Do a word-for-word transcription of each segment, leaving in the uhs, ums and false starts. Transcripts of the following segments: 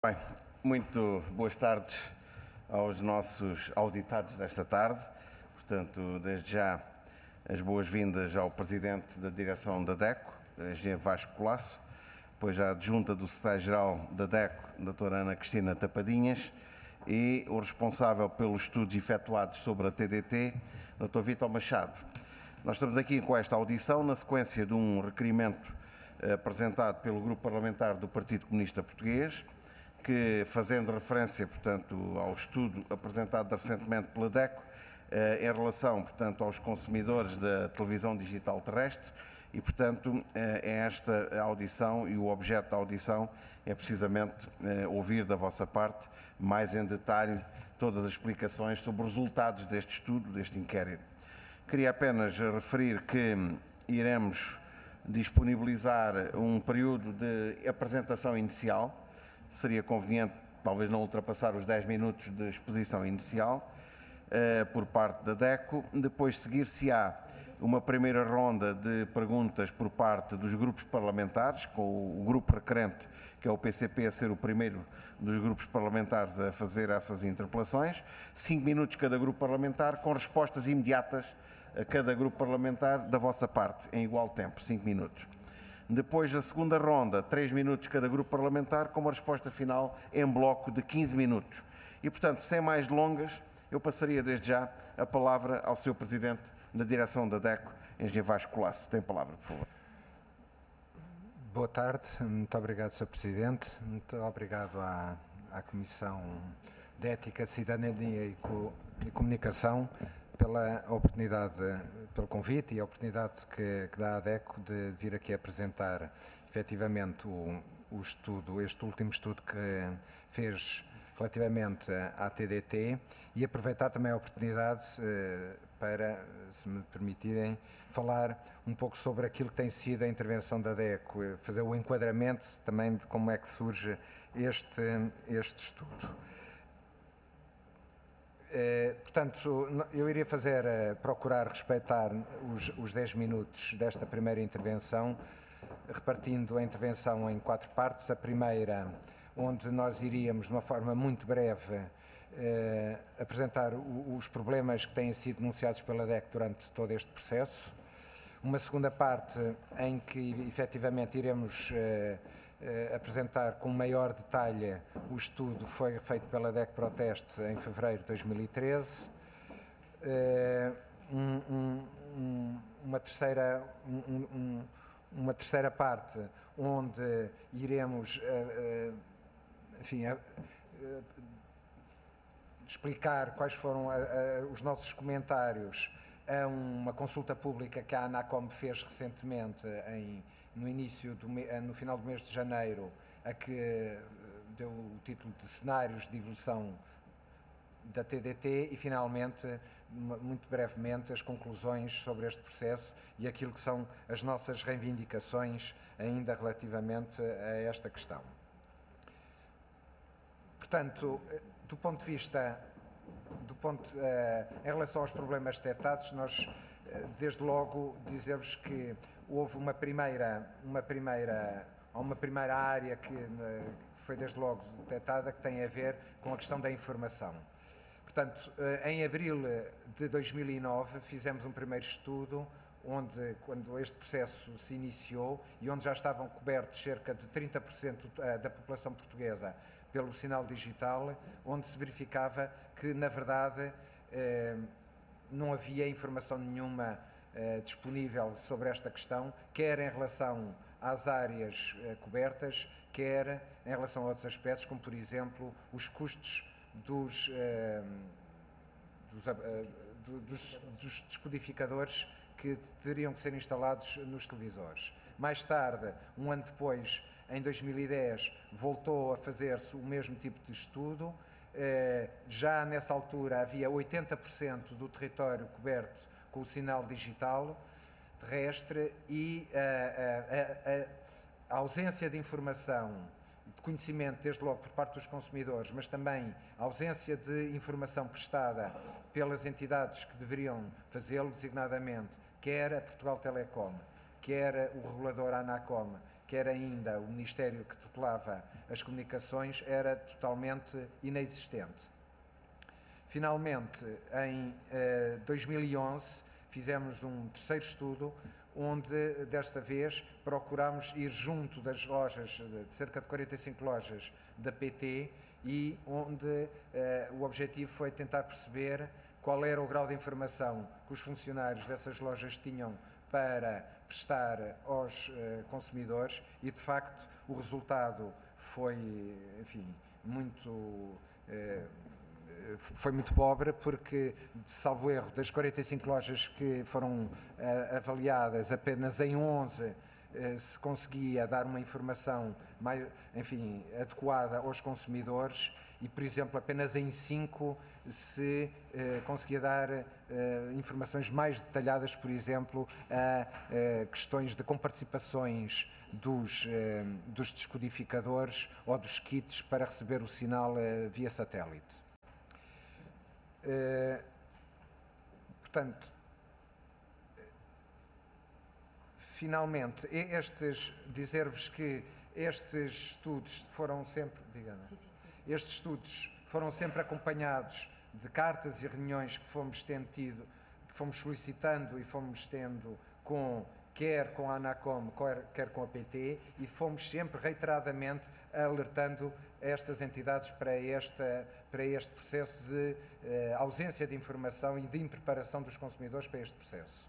Bem, muito boas tardes aos nossos auditados desta tarde. Portanto, desde já, as boas-vindas ao Presidente da Direção da DECO, engenheiro Vasco Colasso, depois à Adjunta do Secretário-Geral da DECO, doutora Ana Cristina Tapadinhas, e o responsável pelos estudos efetuados sobre a T D T, doutor Vítor Machado. Nós estamos aqui com esta audição na sequência de um requerimento eh, apresentado pelo Grupo Parlamentar do Partido Comunista Português, que, fazendo referência, portanto, ao estudo apresentado recentemente pela DECO, eh, em relação, portanto, aos consumidores da televisão digital terrestre, e, portanto, eh, é esta audição, e o objeto da audição é precisamente eh, ouvir da vossa parte, mais em detalhe, todas as explicações sobre os resultados deste estudo, deste inquérito. Queria apenas referir que iremos disponibilizar um período de apresentação inicial. Seria conveniente, talvez, não ultrapassar os dez minutos de exposição inicial uh, por parte da DECO. Depois seguir-se-á uma primeira ronda de perguntas por parte dos grupos parlamentares, com o grupo requerente, que é o P C P, a ser o primeiro dos grupos parlamentares a fazer essas interpelações. Cinco minutos cada grupo parlamentar, com respostas imediatas a cada grupo parlamentar da vossa parte, em igual tempo, cinco minutos. Depois, a segunda ronda, três minutos cada grupo parlamentar, com uma resposta final em bloco de quinze minutos. E, portanto, sem mais delongas, eu passaria desde já a palavra ao senhor Presidente da Direção da DECO, engenheiro Vasco Colasso. Tem a palavra, por favor. Boa tarde, muito obrigado, senhor Presidente. Muito obrigado à, à Comissão de Ética, Cidadania e, Co e Comunicação pela oportunidade, pelo convite e a oportunidade que, que dá à DECO de vir aqui apresentar efetivamente o, o estudo, este último estudo que fez relativamente à T D T, e aproveitar também a oportunidade eh, para, se me permitirem, falar um pouco sobre aquilo que tem sido a intervenção da DECO, fazer o enquadramento também de como é que surge este, este estudo. Eh, portanto, eu iria fazer, eh, procurar respeitar os, os dez minutos desta primeira intervenção, repartindo a intervenção em quatro partes. A primeira, onde nós iríamos, de uma forma muito breve, eh, apresentar o, os problemas que têm sido denunciados pela DECO durante todo este processo. Uma segunda parte, em que efetivamente iremos eh, Uh, apresentar com maior detalhe o estudo que foi feito pela DECO Proteste em fevereiro de dois mil e treze. Uh, um, um, um, uma, terceira, um, um, uma terceira parte onde iremos uh, uh, enfim, uh, uh, explicar quais foram uh, uh, os nossos comentários a uma consulta pública que a ANACOM fez recentemente em no início, do, no final do mês de janeiro, a que deu o título de Cenários de Evolução da T D T, e finalmente, muito brevemente, as conclusões sobre este processo e aquilo que são as nossas reivindicações ainda relativamente a esta questão. Portanto, do ponto de vista, do ponto, uh, em relação aos problemas detectados, nós, uh, desde logo, dizer-vos que houve uma primeira, uma primeira, uma primeira área que foi desde logo detectada, que tem a ver com a questão da informação. Portanto, em abril de dois mil e nove fizemos um primeiro estudo, onde, quando este processo se iniciou, e onde já estavam cobertos cerca de trinta por cento da população portuguesa pelo sinal digital, onde se verificava que, na verdade, não havia informação nenhuma Uh, disponível sobre esta questão, quer em relação às áreas uh, cobertas, quer em relação a outros aspectos, como, por exemplo, os custos dos, uh, dos, uh, do, dos, dos descodificadores que teriam que ser instalados nos televisores. Mais tarde, um ano depois, em dois mil e dez, voltou a fazer-se o mesmo tipo de estudo. Uh, já nessa altura havia oitenta por cento do território coberto com o sinal digital terrestre, e a, a, a, a ausência de informação, de conhecimento, desde logo por parte dos consumidores, mas também a ausência de informação prestada pelas entidades que deveriam fazê-lo, designadamente quer a Portugal Telecom, quer o regulador ANACOM, quer ainda o Ministério que tutelava as comunicações, era totalmente inexistente. Finalmente, em eh, dois mil e onze, fizemos um terceiro estudo, onde, desta vez, procurámos ir junto das lojas, de cerca de quarenta e cinco lojas da P T, e onde eh, o objetivo foi tentar perceber qual era o grau de informação que os funcionários dessas lojas tinham para prestar aos eh, consumidores, e, de facto, o resultado foi, enfim, muito... Eh, foi muito pobre, porque, salvo erro, das quarenta e cinco lojas que foram uh, avaliadas, apenas em onze uh, se conseguia dar uma informação mais, enfim, adequada aos consumidores, e, por exemplo, apenas em cinco se uh, conseguia dar uh, informações mais detalhadas, por exemplo, a uh, questões de comparticipações dos, uh, dos descodificadores ou dos kits para receber o sinal uh, via satélite. Uh, portanto, finalmente, estes, dizer-vos que estes estudos foram sempre, diga, sim, sim, sim. Estes estudos foram sempre acompanhados de cartas e reuniões que fomos tendo tido, que fomos solicitando e fomos tendo com, quer com a ANACOM, quer, quer com a P T, e fomos sempre reiteradamente alertando estas entidades para, esta, para este processo de eh, ausência de informação e de impreparação dos consumidores para este processo.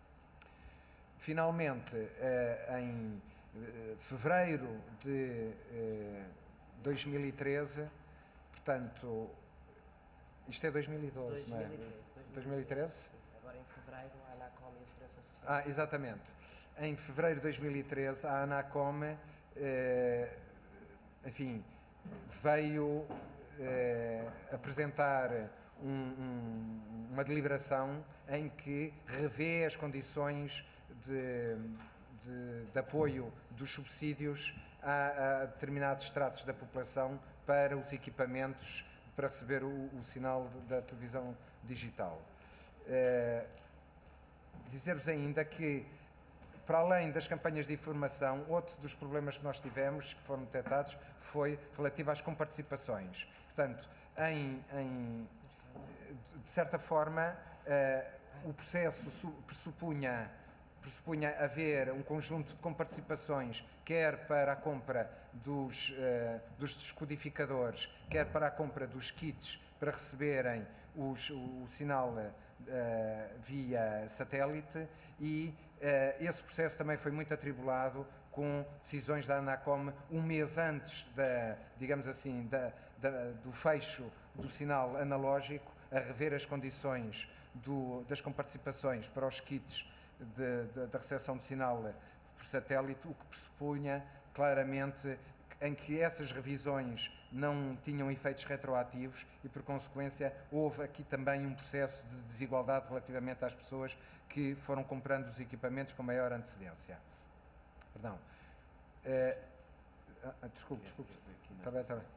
Finalmente, eh, em eh, fevereiro de eh, dois mil e treze, portanto, isto é dois mil e doze, dois mil e treze, não é? dois mil e treze? dois mil e treze? Agora em fevereiro, a ANACOM e a Segurança Social. Ah, exatamente. Em fevereiro de dois mil e treze, a ANACOM, eh, enfim, veio eh, apresentar um, um, uma deliberação em que revê as condições de, de, de apoio dos subsídios a, a determinados estratos da população para os equipamentos para receber o, o sinal da televisão digital. Eh, dizer-vos ainda que, para além das campanhas de informação, outro dos problemas que nós tivemos, que foram detectados, foi relativo às comparticipações. Portanto, em, em, de certa forma, eh, o processo pressupunha, pressupunha haver um conjunto de comparticipações, quer para a compra dos, eh, dos descodificadores, quer para a compra dos kits para receberem os, o, o sinal eh, via satélite, e Uh, esse processo também foi muito atribulado, com decisões da ANACOM um mês antes da, digamos assim, da, da, do fecho do sinal analógico, a rever as condições do, das comparticipações para os kits da recepção de sinal por satélite, o que pressupunha claramente em que essas revisões não tinham efeitos retroativos e, por consequência, houve aqui também um processo de desigualdade relativamente às pessoas que foram comprando os equipamentos com maior antecedência. Perdão. Eh, ah, desculpe, desculpe. Está bem, está bem.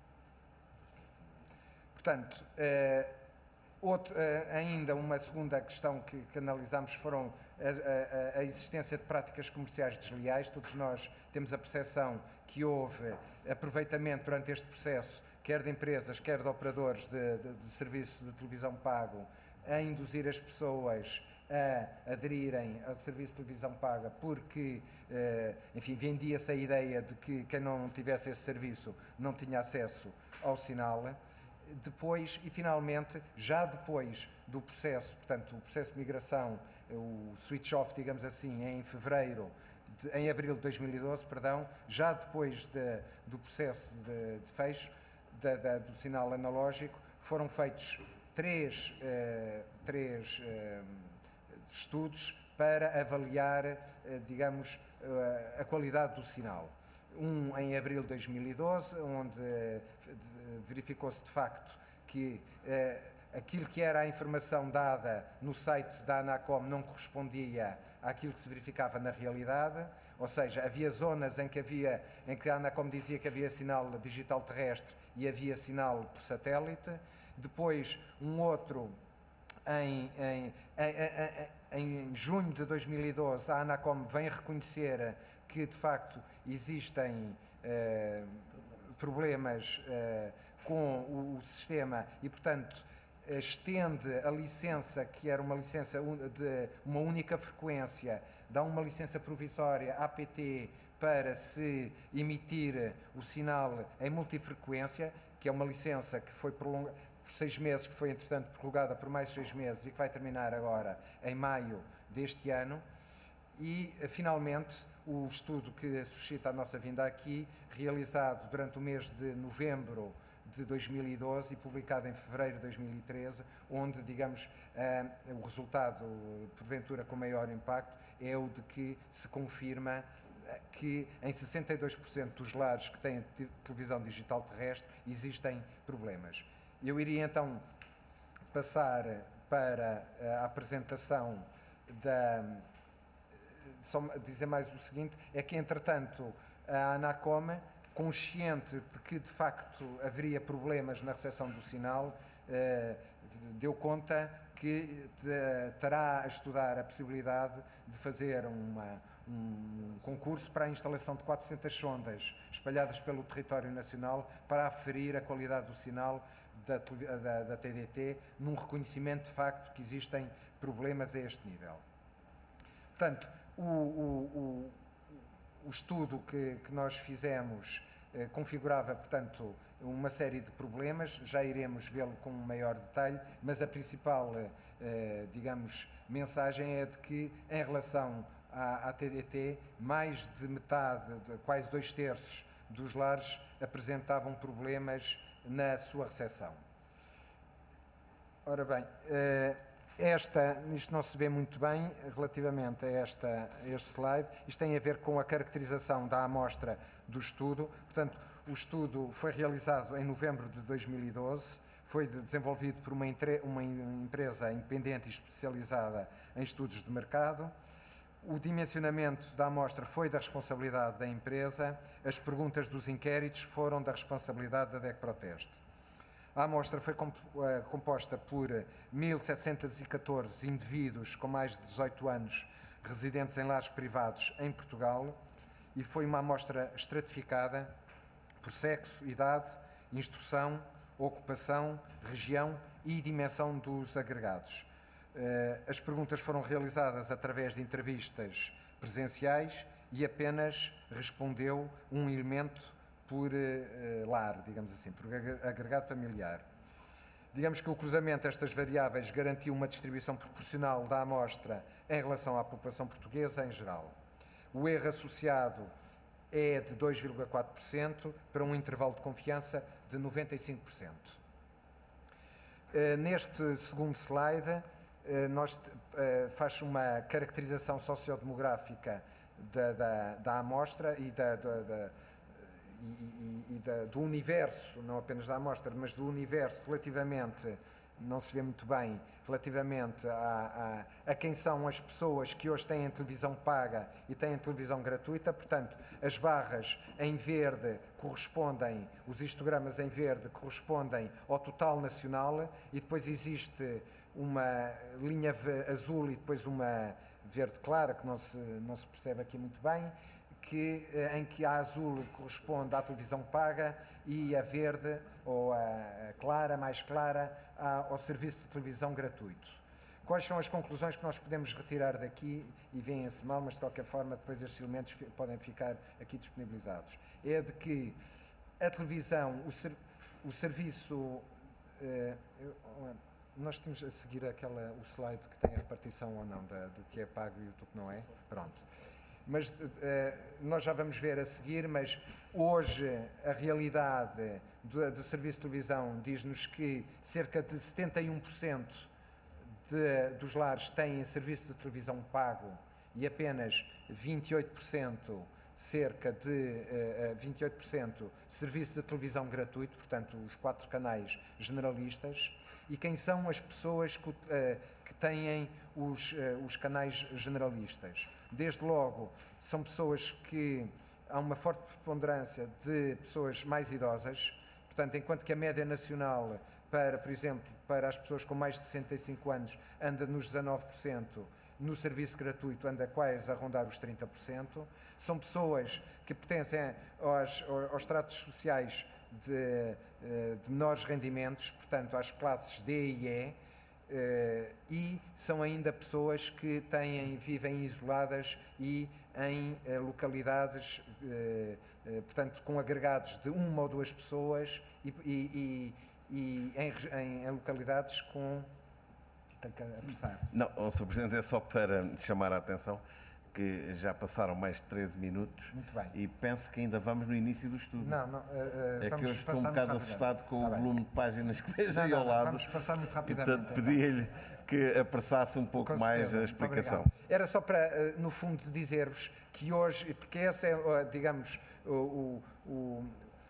Portanto, eh, outro, eh, ainda uma segunda questão que, que analisámos foram a, a, a existência de práticas comerciais desleais. Todos nós temos a percepção que houve aproveitamento durante este processo, quer de empresas, quer de operadores de, de, de serviço de televisão pago, a induzir as pessoas a aderirem ao serviço de televisão paga, porque, enfim, vendia-se a ideia de que quem não tivesse esse serviço não tinha acesso ao sinal. Depois, e finalmente, já depois do processo, portanto, o processo de migração, o switch-off, digamos assim, em fevereiro, de, em abril de dois mil e doze, perdão, já depois de, do processo de, de fecho de, de, do sinal analógico, foram feitos três, eh, três eh, estudos para avaliar, eh, digamos, eh, a qualidade do sinal. Um em abril de dois mil e doze, onde eh, verificou-se de facto que eh, aquilo que era a informação dada no site da ANACOM não correspondia àquilo que se verificava na realidade, ou seja, havia zonas em que, havia, em que a ANACOM dizia que havia sinal digital terrestre e havia sinal por satélite. Depois, um outro, em, em, em, em, em junho de dois mil e doze, a ANACOM vem reconhecer que de facto existem eh, problemas eh, com o, o sistema e, portanto, estende a licença, que era uma licença de uma única frequência, dá uma licença provisória à P T para se emitir o sinal em multifrequência, que é uma licença que foi prolongada por seis meses, que foi entretanto prorrogada por mais seis meses e que vai terminar agora em maio deste ano. E, finalmente, o estudo que suscita a nossa vinda aqui, realizado durante o mês de novembro de dois mil e doze e publicado em fevereiro de dois mil e treze, onde, digamos, eh, o resultado, porventura com maior impacto, é o de que se confirma que em sessenta e dois por cento dos lares que têm televisão digital terrestre existem problemas. Eu iria então passar para a apresentação da... Só dizer mais o seguinte, é que, entretanto, a Anacom, consciente de que, de facto, haveria problemas na recepção do sinal, eh, deu conta que terá a estudar a possibilidade de fazer uma, um concurso para a instalação de quatrocentas sondas espalhadas pelo território nacional para aferir a qualidade do sinal da, da, da T D T, num reconhecimento de facto que existem problemas a este nível. Portanto, o, o, o, o estudo que, que nós fizemos eh, configurava, portanto, uma série de problemas, já iremos vê-lo com maior detalhe, mas a principal, eh, digamos, mensagem é de que, em relação à, à T D T, mais de metade, de, quase dois terços dos lares apresentavam problemas na sua recepção. Ora bem, eh, esta, isto não se vê muito bem relativamente a, esta, a este slide, isto tem a ver com a caracterização da amostra do estudo. Portanto, o estudo foi realizado em novembro de dois mil e doze, foi desenvolvido por uma, uma empresa independente e especializada em estudos de mercado. O dimensionamento da amostra foi da responsabilidade da empresa, as perguntas dos inquéritos foram da responsabilidade da DEC Proteste. A amostra foi composta por mil setecentos e catorze indivíduos com mais de dezoito anos residentes em lares privados em Portugal e foi uma amostra estratificada por sexo, idade, instrução, ocupação, região e dimensão dos agregados. As perguntas foram realizadas através de entrevistas presenciais e apenas respondeu um elemento por uh, lar, digamos assim, por agregado familiar. Digamos que o cruzamento destas variáveis garantiu uma distribuição proporcional da amostra em relação à população portuguesa em geral. O erro associado é de dois vírgula quatro por cento para um intervalo de confiança de noventa e cinco por cento. Uh, neste segundo slide, uh, nós, uh, faz uma caracterização sociodemográfica da, da, da amostra e da, da, da e, e, e da, do universo, não apenas da amostra, mas do universo relativamente, não se vê muito bem, relativamente a, a, a quem são as pessoas que hoje têm televisão paga e têm televisão gratuita. Portanto, as barras em verde correspondem, os histogramas em verde correspondem ao total nacional e depois existe uma linha azul e depois uma verde clara, que não se, não se percebe aqui muito bem, Que, em que a azul corresponde à televisão paga e a verde, ou a clara, mais clara, ao serviço de televisão gratuito. Quais são as conclusões que nós podemos retirar daqui, e veem-se mal, mas de qualquer forma depois estes elementos podem ficar aqui disponibilizados? É de que a televisão, o, ser, o serviço... Eh, nós temos a seguir aquela, o slide que tem a repartição ou não da, do que é pago e do que não é? Pronto. Mas uh, nós já vamos ver a seguir, mas hoje a realidade do, do serviço de televisão diz-nos que cerca de setenta e um por cento de, dos lares têm serviço de televisão pago e apenas vinte e oito por cento, cerca de uh, vinte e oito por cento serviço de televisão gratuito, portanto os quatro canais generalistas. E quem são as pessoas que, uh, que têm os, uh, os canais generalistas? Desde logo, são pessoas que há uma forte preponderância de pessoas mais idosas, portanto, enquanto que a média nacional, para, por exemplo, para as pessoas com mais de sessenta e cinco anos, anda nos dezanove por cento, no serviço gratuito anda quase a rondar os trinta por cento. São pessoas que pertencem aos, aos estratos sociais de, de menores rendimentos, portanto às classes D e E, e são ainda pessoas que têm, vivem isoladas e em localidades, portanto com agregados de uma ou duas pessoas e, e, e em, em, em localidades com... Tenho que apressar. Não, senhor Presidente, é só para chamar a atenção que já passaram mais de treze minutos. Muito bem. E penso que ainda vamos no início do estudo. Não, não, uh, é que eu estou um bocado assustado com tá o bem. volume de páginas que vejo Não, aí não, ao não, lado. vamos passar muito rapidamente. Portanto, pedia-lhe que apressasse um pouco Com mais certeza. a explicação. Obrigado. Era só para, uh, no fundo, dizer-vos que hoje, porque essa é, uh, digamos, o... o, o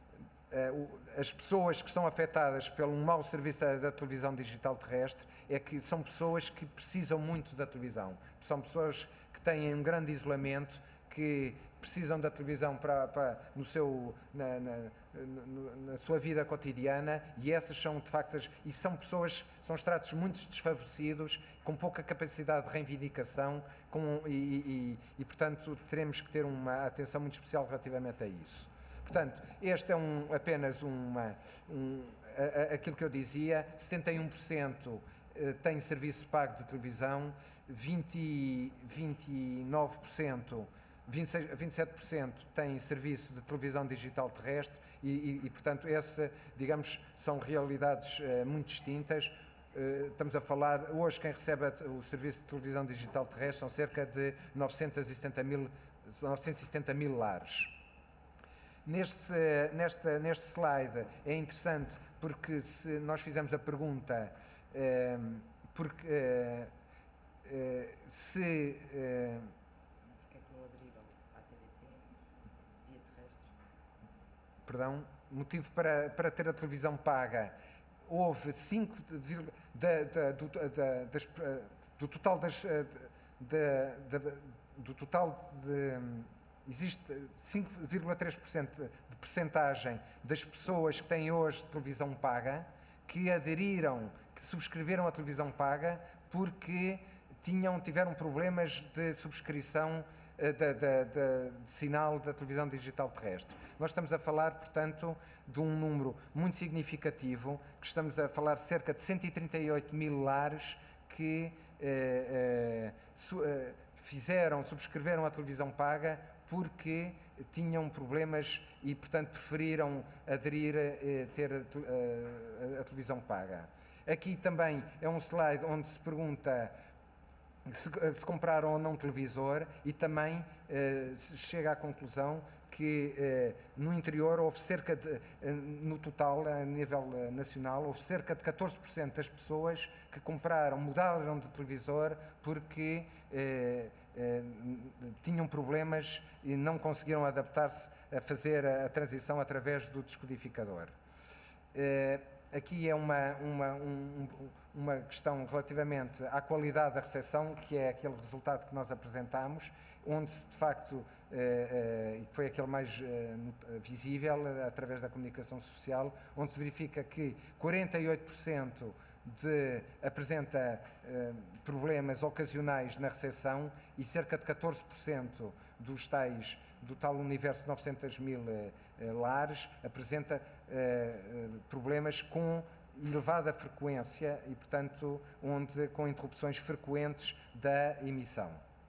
Uh, as pessoas que estão afetadas pelo mau serviço da, da televisão digital terrestre é que são pessoas que precisam muito da televisão. São pessoas que têm um grande isolamento, que precisam da televisão para, para, no seu, na, na, na, na sua vida cotidiana, e essas são, de facto, as, e são pessoas, são estratos muito desfavorecidos, com pouca capacidade de reivindicação, com, e, e, e, portanto, teremos que ter uma atenção muito especial relativamente a isso. Portanto, este é um, apenas uma, um, a, a, aquilo que eu dizia, setenta e um por cento tem serviço pago de televisão, vinte, vinte e nove por cento, vinte e seis, vinte e sete por cento tem serviço de televisão digital terrestre e, e, e portanto, essa, digamos, são realidades uh, muito distintas. Uh, estamos a falar, hoje quem recebe o serviço de televisão digital terrestre são cerca de novecentos e setenta mil, novecentos e setenta mil lares. Neste, nesta, neste slide é interessante porque se nós fizemos a pergunta eh, porque, eh, eh, se... Eh, Porquê que não aderiram à T D T via terrestre? Perdão, motivo para, para ter a televisão paga. Houve cinco da, da, do, da, das, do total das... Da, da, do total de... Existe cinco vírgula três por cento de percentagem das pessoas que têm hoje televisão paga que aderiram, que subscreveram a televisão paga porque tinham, tiveram problemas de subscrição uh, de, de, de, de sinal da televisão digital terrestre. Nós estamos a falar, portanto, de um número muito significativo, que estamos a falar de cerca de cento e trinta e oito mil lares que uh, uh, su, uh, fizeram, subscreveram a televisão paga porque tinham problemas e, portanto, preferiram aderir a ter a, a, a televisão paga. Aqui também é um slide onde se pergunta se, se compraram ou não televisor e também eh, se chega à conclusão que eh, no interior houve cerca de, eh, no total, a nível eh, nacional, houve cerca de catorze por cento das pessoas que compraram, mudaram de televisor porque eh, eh, tinham problemas e não conseguiram adaptar-se a fazer a, a transição através do descodificador. Eh, aqui é uma, uma, um, uma questão relativamente à qualidade da recepção, que é aquele resultado que nós apresentamos, onde de facto, eh, eh, foi aquele mais eh, visível através da comunicação social, onde se verifica que quarenta e oito por cento de, apresenta eh, problemas ocasionais na recepção e cerca de catorze por cento dos tais, do tal universo de novecentos mil eh, lares apresenta eh, problemas com elevada frequência e, portanto, onde, com interrupções frequentes da emissão.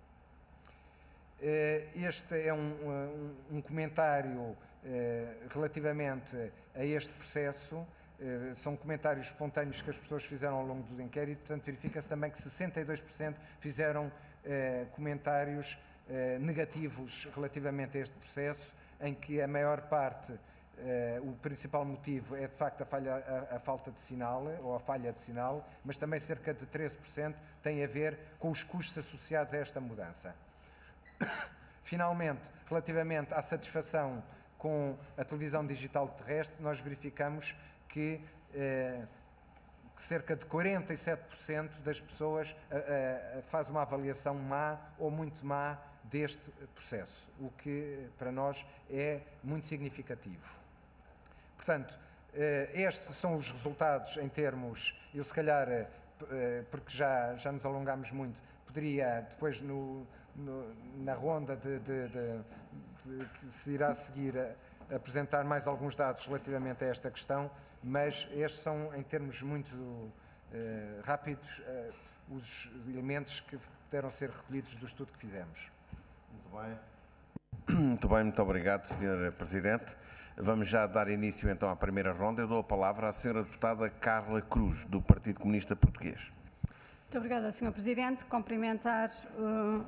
Este é um, um, um comentário eh, relativamente a este processo. Eh, são comentários espontâneos que as pessoas fizeram ao longo do inquérito, portanto, verifica-se também que sessenta e dois por cento fizeram eh, comentários eh, negativos relativamente a este processo, em que a maior parte, eh, o principal motivo é, de facto, a, falha, a, a falta de sinal, ou a falha de sinal, mas também cerca de treze por cento tem a ver com os custos associados a esta mudança. Finalmente, relativamente à satisfação com a televisão digital terrestre, nós verificamos que, eh, que cerca de quarenta e sete por cento das pessoas eh, eh, faz uma avaliação má ou muito má deste processo, o que para nós é muito significativo. Portanto, eh, estes são os resultados em termos, eu se calhar, eh, porque já, já nos alongamos muito, poderia, depois no, no, na ronda de, de, de, de, que se irá seguir, a, a apresentar mais alguns dados relativamente a esta questão, mas estes são, em termos muito uh, rápidos, uh, os elementos que puderam ser recolhidos do estudo que fizemos. Muito bem. Muito bem, muito obrigado, senhor Presidente. Vamos já dar início então à primeira ronda. Eu dou a palavra à senhora deputada Carla Cruz, do Partido Comunista Português. Muito obrigada, senhor Presidente. Cumprimentar uh,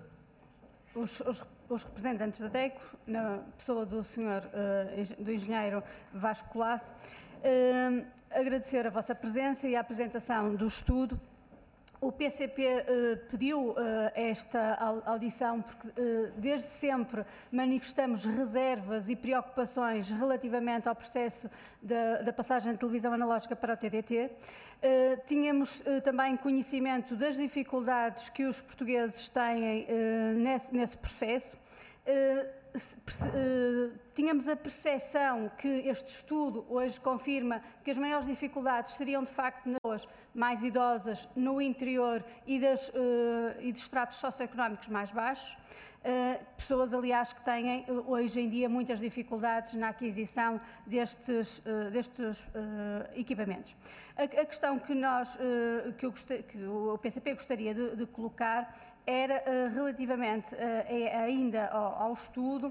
os, os, os representantes da DECO, na pessoa do senhor uh, do engenheiro Vasco Colasso. Uh, agradecer a vossa presença e a apresentação do estudo. O P C P uh, pediu uh, esta audição porque uh, desde sempre manifestamos reservas e preocupações relativamente ao processo da, da passagem de televisão analógica para o T D T. Uh, tínhamos uh, também conhecimento das dificuldades que os portugueses têm uh, nesse, nesse processo. Uh, Tínhamos a percepção que este estudo hoje confirma que as maiores dificuldades seriam de facto nas pessoas mais idosas no interior e, das, uh, e de estratos socioeconómicos mais baixos, uh, pessoas aliás que têm hoje em dia muitas dificuldades na aquisição destes, uh, destes uh, equipamentos. A, a questão que, nós, uh, que, eu gostei, que o P C P gostaria de, de colocar era uh, relativamente uh, ainda ao, ao estudo.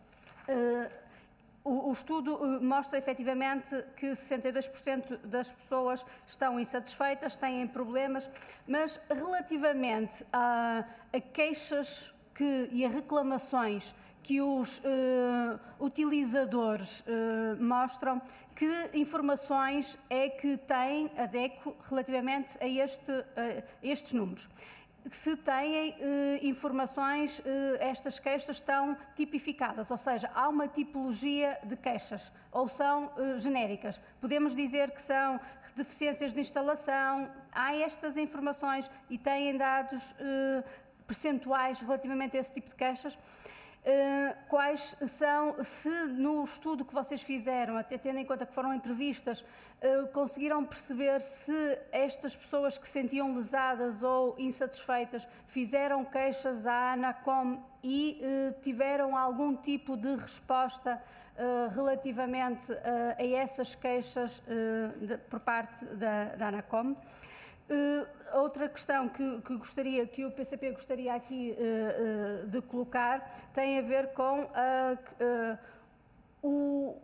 Uh, o, o estudo uh, mostra efetivamente que sessenta e dois por cento das pessoas estão insatisfeitas, têm problemas, mas relativamente a, a queixas que, e a reclamações que os uh, utilizadores uh, mostram, que informações é que tem a DECO relativamente a, este, uh, estes números. Se têm eh, informações, eh, estas queixas estão tipificadas, ou seja, há uma tipologia de queixas, ou são eh, genéricas. Podemos dizer que são deficiências de instalação, há estas informações e têm dados eh, percentuais relativamente a esse tipo de queixas. Uh, quais são, se no estudo que vocês fizeram, até tendo em conta que foram entrevistas, uh, conseguiram perceber se estas pessoas que se sentiam lesadas ou insatisfeitas fizeram queixas à ANACOM e uh, tiveram algum tipo de resposta uh, relativamente uh, a essas queixas uh, de, por parte da, da ANACOM? Uh, outra questão que, que, gostaria, que o P C P gostaria aqui uh, uh, de colocar tem a ver com uh, uh, o,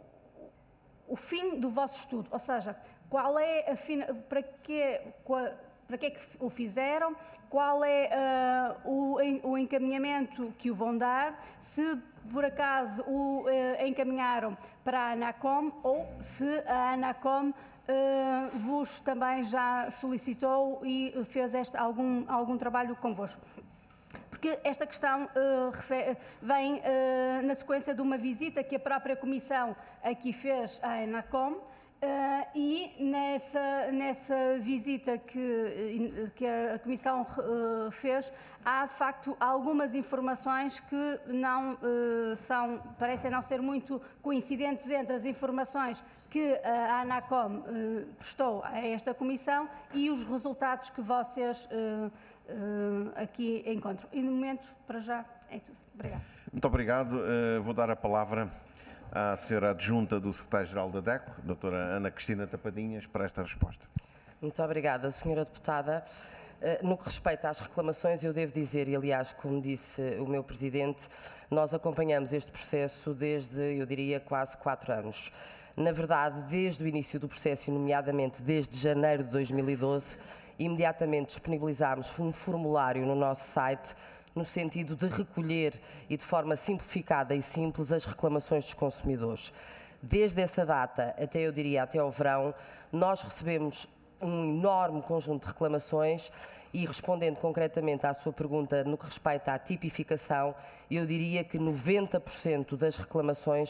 o fim do vosso estudo, ou seja, qual é a fina, para que para que é que o fizeram, qual é uh, o, o encaminhamento que o vão dar, se por acaso o uh, encaminharam para a ANACOM ou se a ANACOM Uh, vos também já solicitou e fez este, algum, algum trabalho convosco. Porque esta questão uh, refer, vem uh, na sequência de uma visita que a própria Comissão aqui fez à ANACOM uh, e nessa, nessa visita que, que a Comissão uh, fez, há de facto algumas informações que não uh, são, parecem não ser muito coincidentes entre as informações que a ANACOM uh, prestou a esta comissão e os resultados que vocês uh, uh, aqui encontram. E no momento, para já, é tudo. Obrigada. Muito obrigado. Uh, vou dar a palavra à senhora adjunta do secretário-geral da DECO, doutora Ana Cristina Tapadinhas, para esta resposta. Muito obrigada, senhora deputada. Uh, no que respeita às reclamações, eu devo dizer, e aliás, como disse o meu presidente, nós acompanhamos este processo desde, eu diria, quase quatro anos. Na verdade, desde o início do processo, nomeadamente desde janeiro de dois mil e doze, imediatamente disponibilizámos um formulário no nosso site no sentido de recolher e de forma simplificada e simples as reclamações dos consumidores. Desde essa data, até eu diria até ao verão, nós recebemos um enorme conjunto de reclamações e, respondendo concretamente à sua pergunta no que respeita à tipificação, eu diria que noventa por cento das reclamações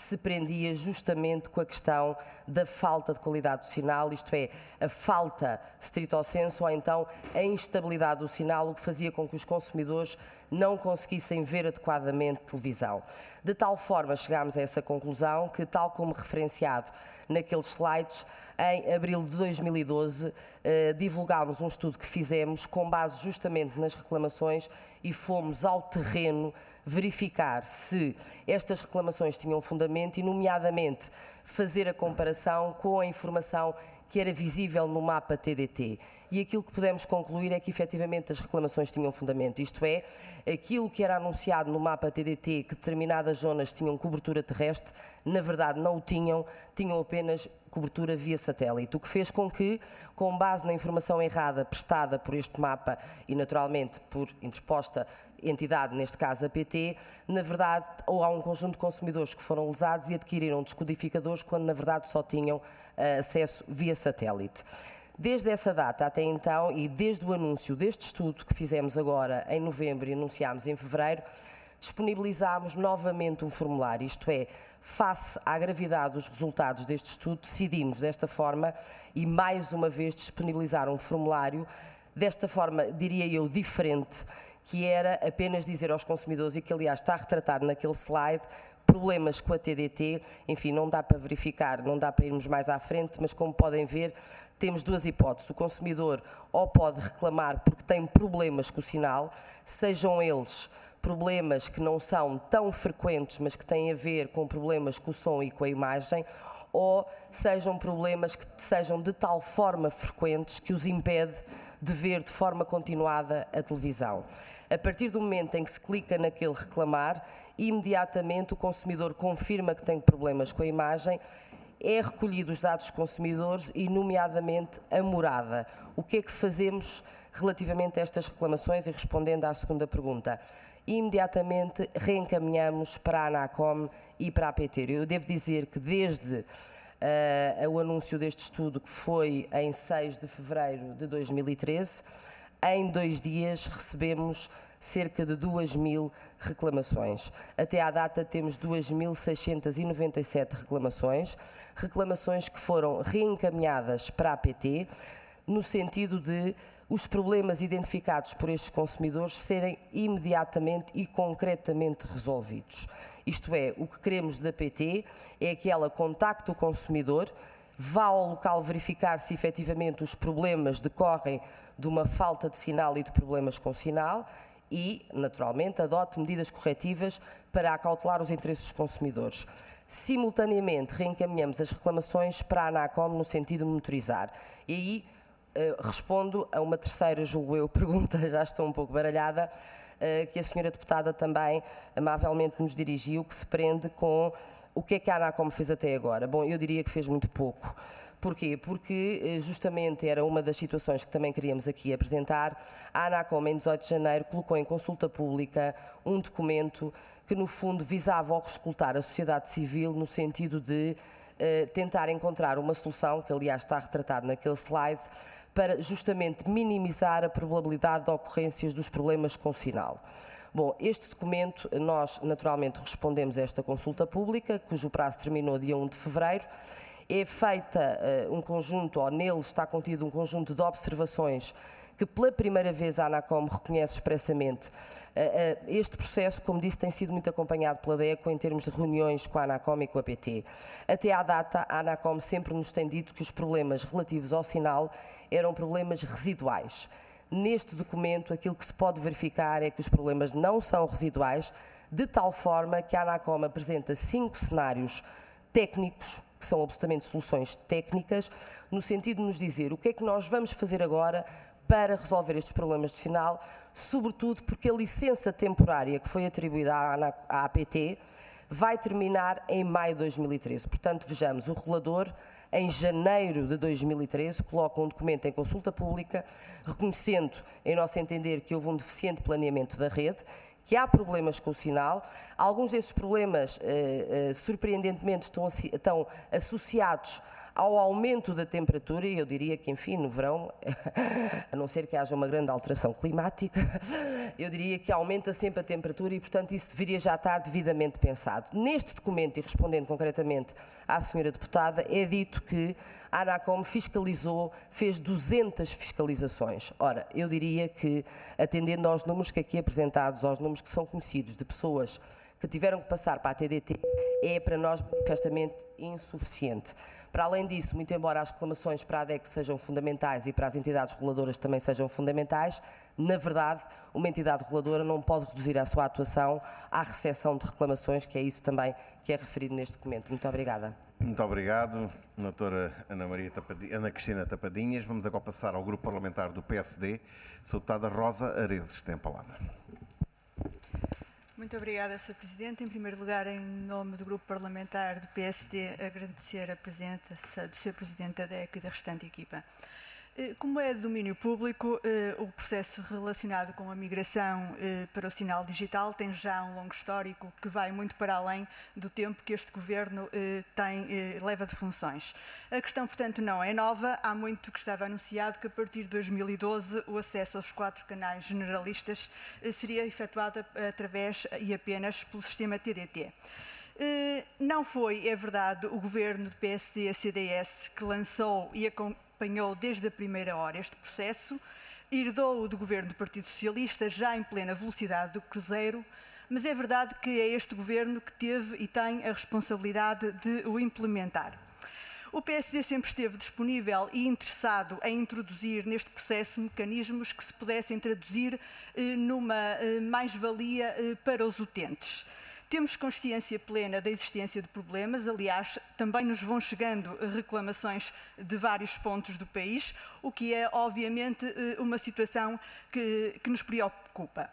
se prendia justamente com a questão da falta de qualidade do sinal, isto é, a falta stricto sensu, ou então a instabilidade do sinal, o que fazia com que os consumidores não conseguissem ver adequadamente televisão. De tal forma chegámos a essa conclusão que, tal como referenciado naqueles slides, em abril de dois mil e doze, eh, divulgámos um estudo que fizemos com base justamente nas reclamações e fomos ao terreno verificar se estas reclamações tinham fundamento e, nomeadamente, fazer a comparação com a informação que era visível no mapa T D T. E aquilo que pudemos concluir é que, efetivamente, as reclamações tinham fundamento. Isto é, aquilo que era anunciado no mapa T D T, que determinadas zonas tinham cobertura terrestre, na verdade não o tinham, tinham apenas cobertura via satélite, o que fez com que, com base na informação errada prestada por este mapa e, naturalmente, por interposta entidade, neste caso a P T, na verdade, ou há um conjunto de consumidores que foram lesados e adquiriram descodificadores quando, na verdade, só tinham uh, acesso via satélite. Desde essa data até então, e desde o anúncio deste estudo que fizemos agora em novembro e anunciámos em fevereiro, disponibilizámos novamente um formulário, isto é, face à gravidade dos resultados deste estudo, decidimos desta forma e mais uma vez disponibilizar um formulário, desta forma, diria eu, diferente, que era apenas dizer aos consumidores, e que aliás está retratado naquele slide, problemas com a T D T, enfim, não dá para verificar, não dá para irmos mais à frente, mas como podem ver, temos duas hipóteses. O consumidor ou pode reclamar porque tem problemas com o sinal, sejam eles problemas que não são tão frequentes, mas que têm a ver com problemas com o som e com a imagem, ou sejam problemas que sejam de tal forma frequentes que os impede de ver de forma continuada a televisão. A partir do momento em que se clica naquele reclamar, imediatamente o consumidor confirma que tem problemas com a imagem, é recolhido os dados dos consumidores e, nomeadamente, a morada. O que é que fazemos relativamente a estas reclamações? E respondendo à segunda pergunta, imediatamente reencaminhamos para a ANACOM e para a P T. Eu devo dizer que desde uh, o anúncio deste estudo, que foi em seis de fevereiro de dois mil e treze, em dois dias recebemos cerca de duas mil reclamações. Até à data temos duas mil seiscentas e noventa e sete reclamações, reclamações que foram reencaminhadas para a P T, no sentido de os problemas identificados por estes consumidores serem imediatamente e concretamente resolvidos. Isto é, o que queremos da P T é que ela contacte o consumidor, vá ao local verificar se efetivamente os problemas decorrem de uma falta de sinal e de problemas com sinal e, naturalmente, adote medidas corretivas para acautelar os interesses dos consumidores. Simultaneamente, reencaminhamos as reclamações para a ANACOM no sentido de monitorizar. E aí uh, respondo a uma terceira, julgo eu, pergunta, já estou um pouco baralhada, uh, que a senhora deputada também amavelmente nos dirigiu, que se prende com o que é que a ANACOM fez até agora. Bom, eu diria que fez muito pouco. Porquê? Porque justamente era uma das situações que também queríamos aqui apresentar. A ANACOM, em dezoito de janeiro, colocou em consulta pública um documento que, no fundo, visava auscultar a sociedade civil no sentido de eh, tentar encontrar uma solução, que aliás está retratado naquele slide, para justamente minimizar a probabilidade de ocorrências dos problemas com sinal. Bom, este documento, nós naturalmente respondemos a esta consulta pública, cujo prazo terminou dia um de fevereiro, é feita uh, um conjunto, ou nele está contido um conjunto de observações que pela primeira vez a ANACOM reconhece expressamente. Uh, uh, este processo, como disse, tem sido muito acompanhado pela DECO em termos de reuniões com a ANACOM e com a P T. Até à data, a ANACOM sempre nos tem dito que os problemas relativos ao sinal eram problemas residuais. Neste documento, aquilo que se pode verificar é que os problemas não são residuais, de tal forma que a ANACOM apresenta cinco cenários técnicos, que são absolutamente soluções técnicas, no sentido de nos dizer o que é que nós vamos fazer agora para resolver estes problemas de sinal, sobretudo porque a licença temporária que foi atribuída à, à P T vai terminar em maio de dois mil e treze. Portanto, vejamos, o regulador, em janeiro de dois mil e treze, coloca um documento em consulta pública, reconhecendo, em nosso entender, que houve um deficiente planeamento da rede, que há problemas com o sinal. Alguns desses problemas, eh, eh, surpreendentemente, estão, estão associados ao aumento da temperatura, e eu diria que, enfim, no verão, a não ser que haja uma grande alteração climática, eu diria que aumenta sempre a temperatura e, portanto, isso deveria já estar devidamente pensado. Neste documento, e respondendo concretamente à senhora deputada, é dito que a ANACOM fiscalizou, fez duzentas fiscalizações. Ora, eu diria que, atendendo aos números que aqui apresentados, aos números que são conhecidos de pessoas que tiveram que passar para a T D T, é para nós manifestamente insuficiente. Para além disso, muito embora as reclamações para a D E C sejam fundamentais e para as entidades reguladoras também sejam fundamentais, na verdade, uma entidade reguladora não pode reduzir a sua atuação à recepção de reclamações, que é isso também que é referido neste documento. Muito obrigada. Muito obrigado, doutora Ana, Maria Tapadinha, Ana Cristina Tapadinhas. Vamos agora passar ao grupo parlamentar do P S D. Sra. Deputada Rosa Aredes, que tem a palavra. Muito obrigada, senhor Presidente. Em primeiro lugar, em nome do Grupo Parlamentar do P S D, agradecer a presença do senhor Presidente da D E C e da restante equipa. Como é de domínio público, o processo relacionado com a migração para o sinal digital tem já um longo histórico que vai muito para além do tempo que este Governo tem, leva de funções. A questão, portanto, não é nova. Há muito que estava anunciado que a partir de dois mil e doze o acesso aos quatro canais generalistas seria efetuado através e apenas pelo sistema T D T. Não foi, é verdade, o Governo do P S D C D S que lançou e acompanhou acompanhou desde a primeira hora este processo, herdou-o do Governo do Partido Socialista já em plena velocidade do cruzeiro, mas é verdade que é este Governo que teve e tem a responsabilidade de o implementar. O P S D sempre esteve disponível e interessado em introduzir neste processo mecanismos que se pudessem traduzir eh, numa eh, mais-valia eh, para os utentes. Temos consciência plena da existência de problemas, aliás, também nos vão chegando reclamações de vários pontos do país, o que é, obviamente, uma situação que, que nos preocupa.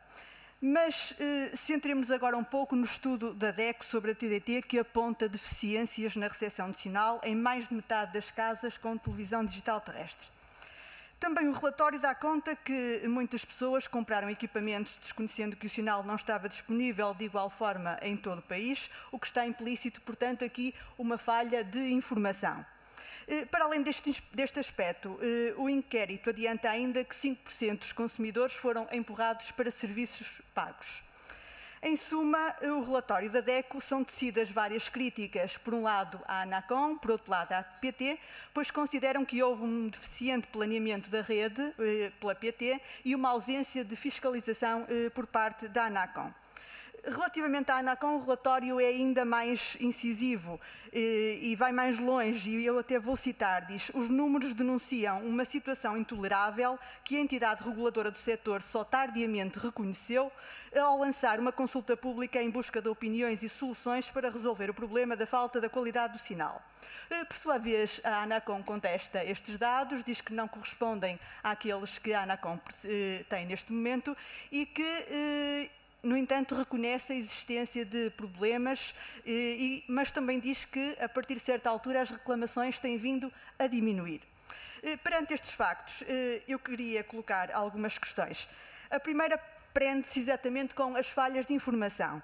Mas eh, centremos agora um pouco no estudo da D E C sobre a T D T, que aponta deficiências na recepção de sinal em mais de metade das casas com televisão digital terrestre. Também o relatório dá conta que muitas pessoas compraram equipamentos desconhecendo que o sinal não estava disponível de igual forma em todo o país, o que está implícito, portanto, aqui uma falha de informação. Para além deste, deste aspecto, o inquérito adianta ainda que cinco por cento dos consumidores foram empurrados para serviços pagos. Em suma, o relatório da D E C são tecidas várias críticas, por um lado à ANACOM, por outro lado à P T, pois consideram que houve um deficiente planeamento da rede eh, pela P T e uma ausência de fiscalização eh, por parte da ANACOM. Relativamente à ANACOM, o relatório é ainda mais incisivo eh, e vai mais longe, e eu até vou citar, diz: os números denunciam uma situação intolerável que a entidade reguladora do setor só tardiamente reconheceu ao lançar uma consulta pública em busca de opiniões e soluções para resolver o problema da falta da qualidade do sinal. Eh, por sua vez, a ANACOM contesta estes dados, diz que não correspondem àqueles que a ANACOM eh, tem neste momento e que eh, no entanto, reconhece a existência de problemas, e, mas também diz que, a partir de certa altura, as reclamações têm vindo a diminuir. Perante estes factos, eu queria colocar algumas questões. A primeira prende-se exatamente com as falhas de informação.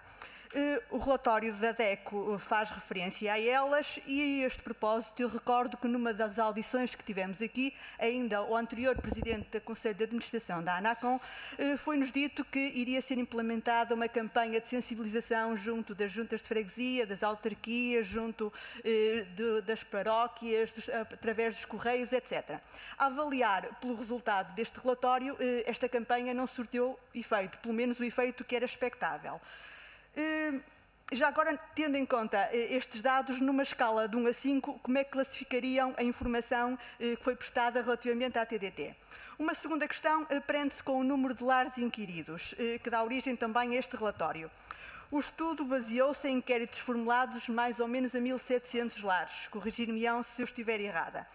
O relatório da D E C faz referência a elas e, a este propósito, eu recordo que numa das audições que tivemos aqui, ainda o anterior Presidente do Conselho de Administração da ANACOM, foi-nos dito que iria ser implementada uma campanha de sensibilização junto das juntas de freguesia, das autarquias, junto de, das paróquias, dos, através dos correios, etcétera. A avaliar pelo resultado deste relatório, esta campanha não surtiu efeito, pelo menos o efeito que era expectável. Já agora, tendo em conta estes dados, numa escala de um a cinco, como é que classificariam a informação que foi prestada relativamente à T D T? Uma segunda questão prende-se com o número de lares inquiridos, que dá origem também a este relatório. O estudo baseou-se em inquéritos formulados mais ou menos a mil e setecentos lares. Corrigir-me-ão se eu estiver errada.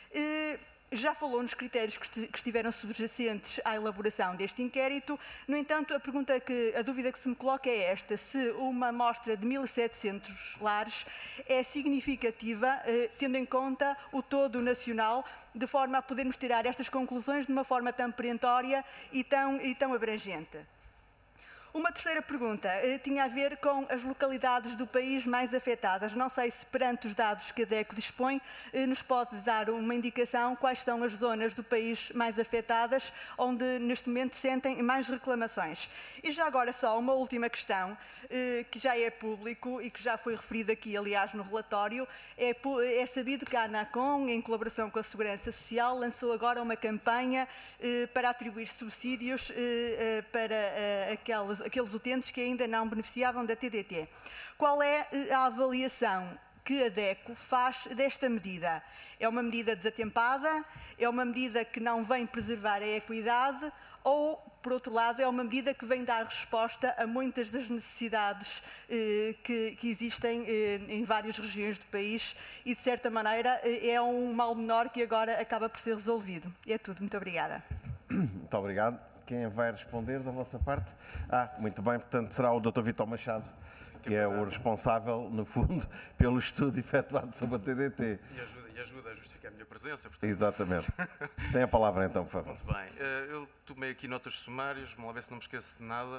Já falou nos critérios que estiveram subjacentes à elaboração deste inquérito. No entanto, a pergunta que, a dúvida que se me coloca é esta: se uma amostra de mil e setecentos lares é significativa, eh, tendo em conta o todo nacional, de forma a podermos tirar estas conclusões de uma forma tão perentória e tão, e tão abrangente. Uma terceira pergunta eh, tinha a ver com as localidades do país mais afetadas. Não sei se perante os dados que a DECO dispõe, eh, nos pode dar uma indicação quais são as zonas do país mais afetadas, onde neste momento sentem mais reclamações. E já agora só uma última questão, eh, que já é público e que já foi referido aqui, aliás, no relatório. É, é sabido que a ANACOM, em colaboração com a Segurança Social, lançou agora uma campanha eh, para atribuir subsídios eh, eh, para eh, aquelas aqueles utentes que ainda não beneficiavam da T D T. Qual é a avaliação que a DECO faz desta medida? É uma medida desatempada? É uma medida que não vem preservar a equidade? Ou, por outro lado, é uma medida que vem dar resposta a muitas das necessidades eh, que, que existem eh, em várias regiões do país e, de certa maneira, eh, é um mal menor que agora acaba por ser resolvido? É tudo. Muito obrigada. Muito obrigado. Quem vai responder da vossa parte? Ah, muito bem, portanto será o doutor Vítor Machado, que é o responsável, no fundo, pelo estudo efetuado sobre a T D T. E ajuda, e ajuda a justificar a minha presença. Portanto. Exatamente. Tem a palavra então, por favor. Muito bem. Eu tomei aqui notas sumárias, vamos lá ver se não me esqueço de nada.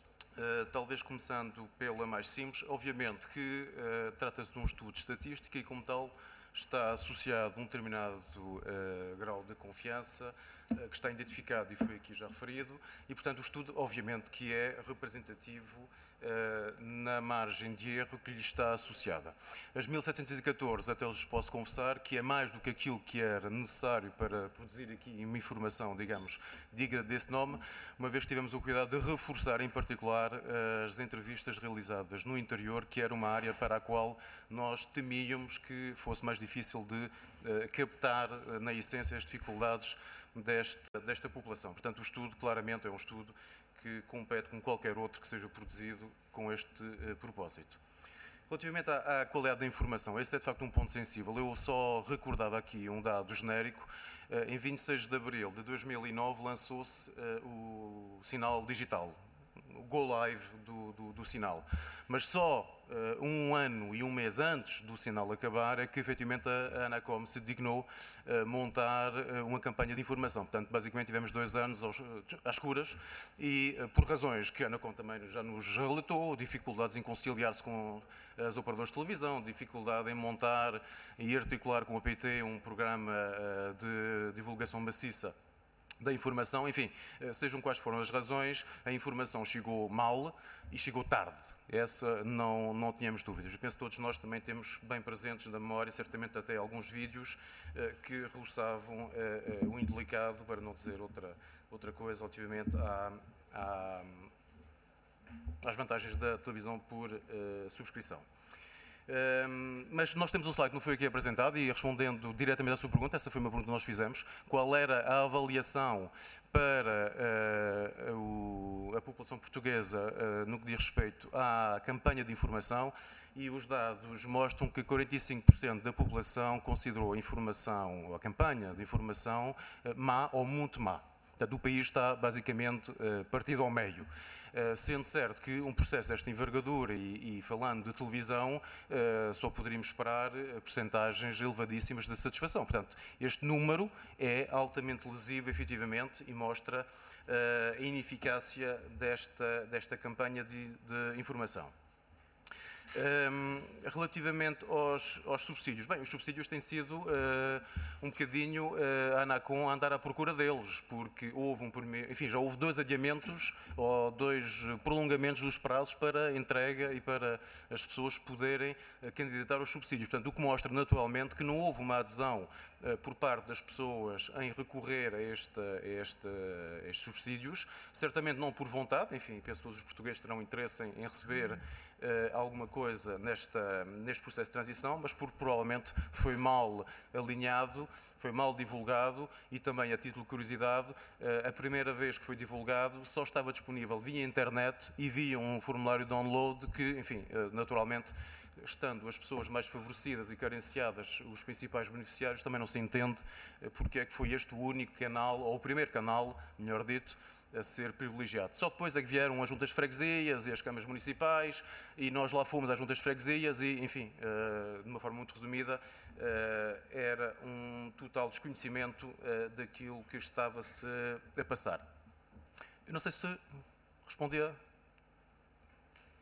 Talvez começando pela mais simples. Obviamente que trata-se de um estudo estatístico e, como tal, está associado a um determinado uh, grau de confiança uh, que está identificado e foi aqui já referido e, portanto, o estudo, obviamente, que é representativo uh, na margem de erro que lhe está associada. As mil setecentos e catorze, até lhes posso confessar que é mais do que aquilo que era necessário para produzir aqui uma informação, digamos, digna desse nome, uma vez que tivemos o cuidado de reforçar, em particular, uh, as entrevistas realizadas no interior, que era uma área para a qual nós temíamos que fosse mais difícil de uh, captar, uh, na essência, as dificuldades desta, desta população. Portanto, o estudo, claramente, é um estudo que compete com qualquer outro que seja produzido com este uh, propósito. Relativamente à, à qualidade da informação, esse é, de facto, um ponto sensível. Eu só recordava aqui um dado genérico. Uh, em vinte e seis de abril de dois mil e nove lançou-se uh, o sinal digital, o Go Live do, do, do sinal. Mas só Uh, um ano e um mês antes do sinal acabar é que efetivamente a, a ANACOM se dignou uh, montar uh, uma campanha de informação. Portanto, basicamente tivemos dois anos aos, às escuras e, uh, por razões que a ANACOM também já nos relatou, dificuldades em conciliar-se com as operadoras de televisão, dificuldade em montar e articular com a P T um programa uh, de divulgação maciça da informação, enfim, sejam quais foram as razões, a informação chegou mal e chegou tarde. Essa não, não tínhamos dúvidas. Eu penso que todos nós também temos bem presentes na memória, certamente até alguns vídeos eh, que roçavam eh, eh, o indelicado, para não dizer outra, outra coisa, relativamente à, à, às vantagens da televisão por eh, subscrição. Um, mas nós temos um slide que não foi aqui apresentado e, respondendo diretamente à sua pergunta, essa foi uma pergunta que nós fizemos, qual era a avaliação para uh, o, a população portuguesa uh, no que diz respeito à campanha de informação, e os dados mostram que quarenta e cinco por cento da população considerou a informação, a campanha de informação uh, má ou muito má. Portanto, o país está basicamente uh, partido ao meio. Uh, sendo certo que um processo desta envergadura e, e falando de televisão, uh, só poderíamos esperar uh, percentagens elevadíssimas de satisfação. Portanto, este número é altamente lesivo, efetivamente, e mostra uh, a ineficácia desta, desta campanha de, de informação. Um, relativamente aos, aos subsídios, bem, os subsídios têm sido uh, um bocadinho uh, a ANACOM a andar à procura deles, porque houve um primeiro, enfim, já houve dois adiamentos ou dois prolongamentos dos prazos para entrega e para as pessoas poderem uh, candidatar aos subsídios. Portanto, o que mostra naturalmente que não houve uma adesão uh, por parte das pessoas em recorrer a, este, a, este, a estes subsídios, certamente não por vontade, enfim, penso que todos os portugueses terão interesse em, em receber uh, alguma coisa coisa nesta, neste processo de transição, mas porque provavelmente foi mal alinhado, foi mal divulgado e também, a título de curiosidade, a primeira vez que foi divulgado só estava disponível via internet e via um formulário de download que, enfim, naturalmente, estando as pessoas mais favorecidas e carenciadas, os principais beneficiários, também não se entende porque é que foi este o único canal, ou o primeiro canal, melhor dito, a ser privilegiado. Só depois é que vieram as juntas de freguesias e as câmaras municipais e nós lá fomos às juntas de freguesias e, enfim, uh, de uma forma muito resumida, uh, era um total desconhecimento uh, daquilo que estava-se a passar. Eu não sei se respondi a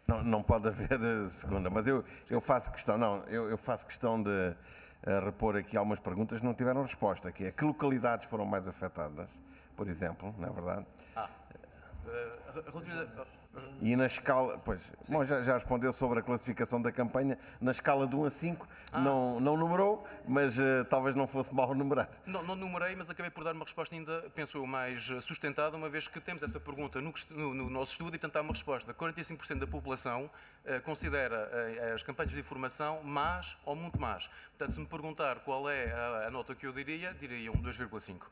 Não, não pode haver uh, segunda, mas eu, eu faço questão, não, eu, eu faço questão de uh, repor aqui algumas perguntas que não tiveram resposta, que é que localidades foram mais afetadas, por exemplo, não é verdade? Ah, uh, relativamente... E na escala, pois, bom, já, já respondeu sobre a classificação da campanha, na escala de um a cinco, ah. não, não numerou, mas uh, talvez não fosse mal numerar. Não, não numerei, mas acabei por dar uma resposta ainda, penso eu, mais sustentada, uma vez que temos essa pergunta no, no, no nosso estudo e tentar uma resposta. quarenta e cinco por cento da população uh, considera uh, as campanhas de informação más ou muito más. Portanto, se me perguntar qual é a, a nota que eu diria, diria um dois vírgula cinco.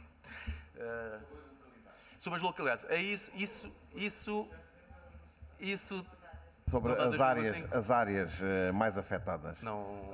uh, sobre as localidades. É isso, isso, isso... Isso... Sobre as áreas, as áreas uh, mais afetadas. Não...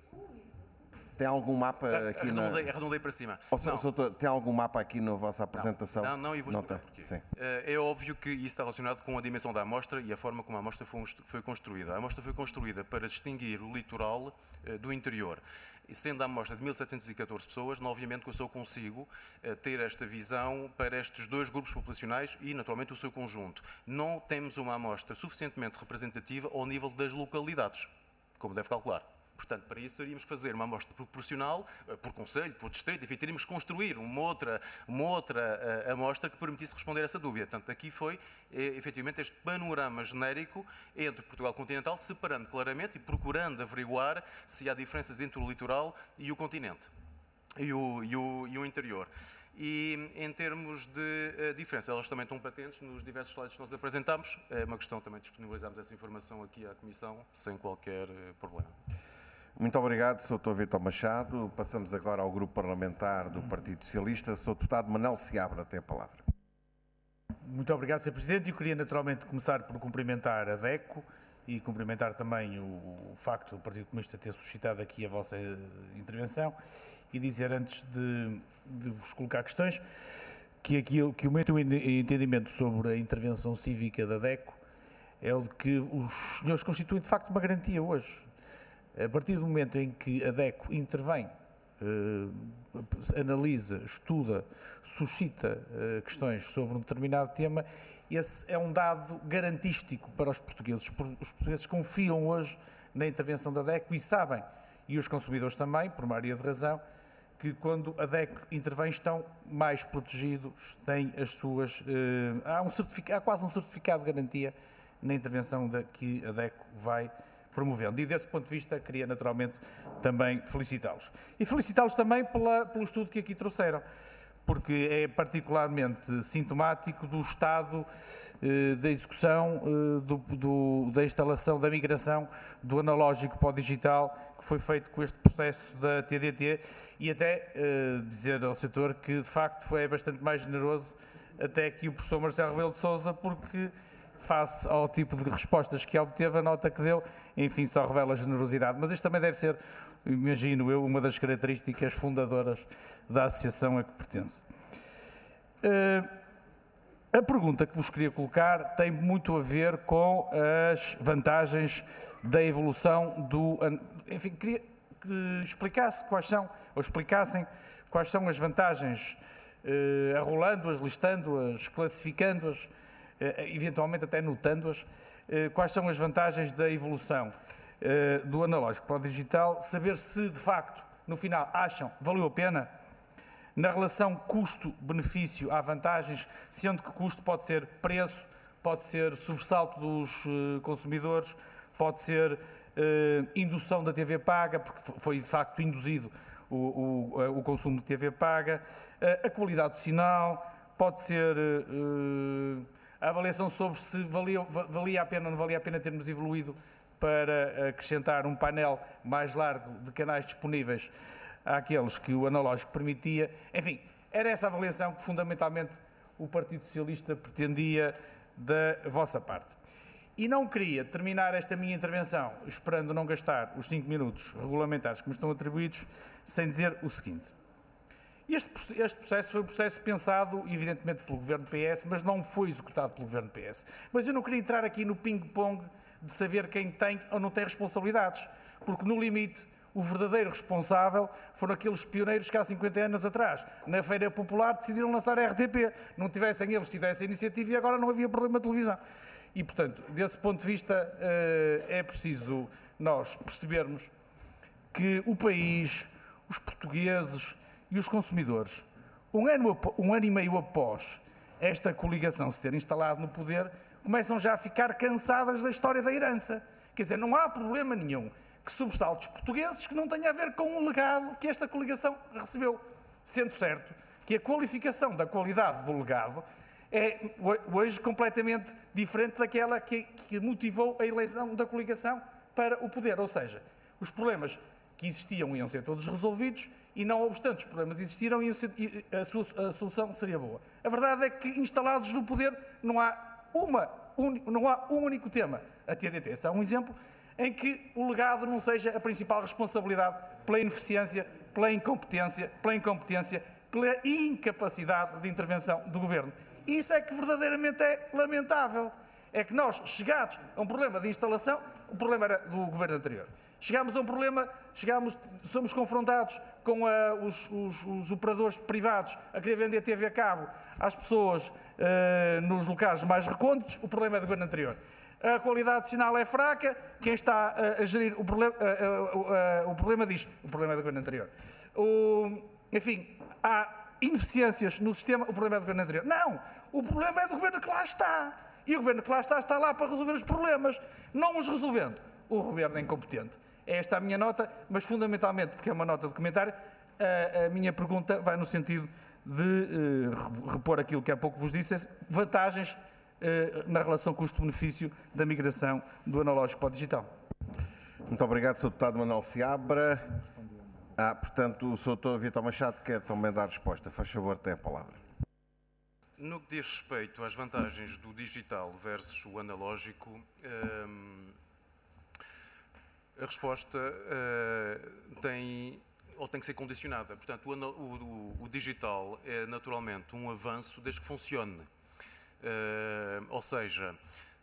Tem algum mapa aqui arredondei, na... arredondei para cima. Oh, não. Doutor, tem algum mapa aqui na vossa apresentação? Não, não, e vou explicar porquê. Sim. É óbvio que isso está relacionado com a dimensão da amostra e a forma como a amostra foi construída. A amostra foi construída para distinguir o litoral do interior. E sendo a amostra de mil setecentas e catorze pessoas, não, obviamente que eu só consigo ter esta visão para estes dois grupos populacionais e, naturalmente, o seu conjunto. Não temos uma amostra suficientemente representativa ao nível das localidades, como deve calcular. Portanto, para isso teríamos que fazer uma amostra proporcional, por concelho, por distrito, enfim, teríamos que construir uma outra, uma outra uh, amostra que permitisse responder a essa dúvida. Portanto, aqui foi, eh, efetivamente, este panorama genérico entre Portugal continental, separando claramente e procurando averiguar se há diferenças entre o litoral e o continente, e o, e o, e o interior. E em termos de uh, diferença, elas também estão patentes nos diversos slides que nós apresentámos. É uma questão também de disponibilizarmos essa informação aqui à Comissão, sem qualquer uh, problema. Muito obrigado, doutor Vítor Machado. Passamos agora ao Grupo Parlamentar do Partido Socialista. senhor Deputado Manel Seabra tem a palavra. Muito obrigado, senhor Presidente. Eu queria naturalmente começar por cumprimentar a DECO e cumprimentar também o, o facto do Partido Comunista ter suscitado aqui a vossa intervenção e dizer, antes de, de vos colocar questões, que, aqui, que o meu entendimento sobre a intervenção cívica da DECO é o de que os senhores constituem de facto uma garantia hoje. A partir do momento em que a DECO intervém, eh, analisa, estuda, suscita eh, questões sobre um determinado tema, esse é um dado garantístico para os portugueses. Os portugueses confiam hoje na intervenção da DECO e sabem, e os consumidores também, por maioria de razão, que quando a DECO intervém estão mais protegidos, têm as suas... Eh, há, um certificado, há quase um certificado de garantia na intervenção da, que a DECO vai promovendo. E desse ponto de vista, queria naturalmente também felicitá-los. E felicitá-los também pela, pelo estudo que aqui trouxeram, porque é particularmente sintomático do estado eh, da execução, eh, do, do, da instalação, da migração do analógico para o digital, que foi feito com este processo da T D T, e até eh, dizer ao setor que, de facto, foi bastante mais generoso até que o professor Marcelo Rebelo de Sousa, porque face ao tipo de respostas que obteve, a nota que deu, enfim, só revela generosidade. Mas isto também deve ser, imagino eu, uma das características fundadoras da associação a que pertence. Uh, a pergunta que vos queria colocar tem muito a ver com as vantagens da evolução do... Enfim, queria que explicasse quais são, ou explicassem quais são as vantagens, uh, arrolando-as, listando-as, classificando-as, eventualmente até notando-as, quais são as vantagens da evolução do analógico para o digital, saber se, de facto, no final, acham valeu a pena. Na relação custo-benefício há vantagens, sendo que custo pode ser preço, pode ser sobressalto dos consumidores, pode ser indução da T V paga, porque foi, de facto, induzido o, o, o consumo de T V paga, a qualidade do sinal, pode ser... a avaliação sobre se valia, valia a pena ou não valia a pena termos evoluído para acrescentar um painel mais largo de canais disponíveis àqueles que o analógico permitia. Enfim, era essa avaliação que fundamentalmente o Partido Socialista pretendia da vossa parte. E não queria terminar esta minha intervenção, esperando não gastar os cinco minutos regulamentares que me estão atribuídos, sem dizer o seguinte. Este, este processo foi um processo pensado, evidentemente, pelo Governo P S, mas não foi executado pelo Governo P S. Mas eu não queria entrar aqui no ping-pong de saber quem tem ou não tem responsabilidades, porque, no limite, o verdadeiro responsável foram aqueles pioneiros que há cinquenta anos atrás, na Feira Popular, decidiram lançar a R T P. Não tivessem eles tido essa iniciativa e agora não havia problema de televisão. E, portanto, desse ponto de vista, é preciso nós percebermos que o país, os portugueses e os consumidores, um ano, um ano e meio após esta coligação se ter instalado no poder, começam já a ficar cansadas da história da herança. Quer dizer, não há problema nenhum que sobressaltos portugueses que não tenha a ver com o legado que esta coligação recebeu. Sendo certo que a qualificação da qualidade do legado é hoje completamente diferente daquela que, que motivou a eleição da coligação para o poder. Ou seja, os problemas que existiam iam ser todos resolvidos e, não obstante os problemas existiram, iam ser, a, sua, a solução seria boa. A verdade é que, instalados no poder, não há, uma, un, não há um único tema a T D T. Esse é um exemplo em que o legado não seja a principal responsabilidade pela ineficiência, pela incompetência, pela incompetência, pela incapacidade de intervenção do Governo. E isso é que verdadeiramente é lamentável. É que nós, chegados a um problema de instalação, o problema era do Governo anterior. Chegámos a um problema, chegámos, somos confrontados com uh, os, os, os operadores privados a querer vender T V a cabo às pessoas uh, nos locais mais recônditos, o problema é do Governo anterior. A qualidade de sinal é fraca, quem está uh, a gerir o problema, uh, uh, uh, o problema diz, o problema é do Governo anterior. O, enfim, há ineficiências no sistema, o problema é do Governo anterior. Não, o problema é do Governo que lá está. E o Governo que lá está, está lá para resolver os problemas. Não os resolvendo, o Governo é incompetente. É esta a minha nota, mas fundamentalmente, porque é uma nota de comentário, a, a minha pergunta vai no sentido de uh, repor aquilo que há pouco vos disse, vantagens uh, na relação custo-benefício da migração do analógico para o digital. Muito obrigado, senhor Deputado Manuel Seabra. Ah, portanto, o senhor Doutor Vítor Machado quer também dar resposta. Faz favor, tem a palavra. No que diz respeito às vantagens do digital versus o analógico, hum, a resposta uh, tem, ou tem que ser condicionada. Portanto, o, o, o digital é naturalmente um avanço desde que funcione. Uh, ou seja,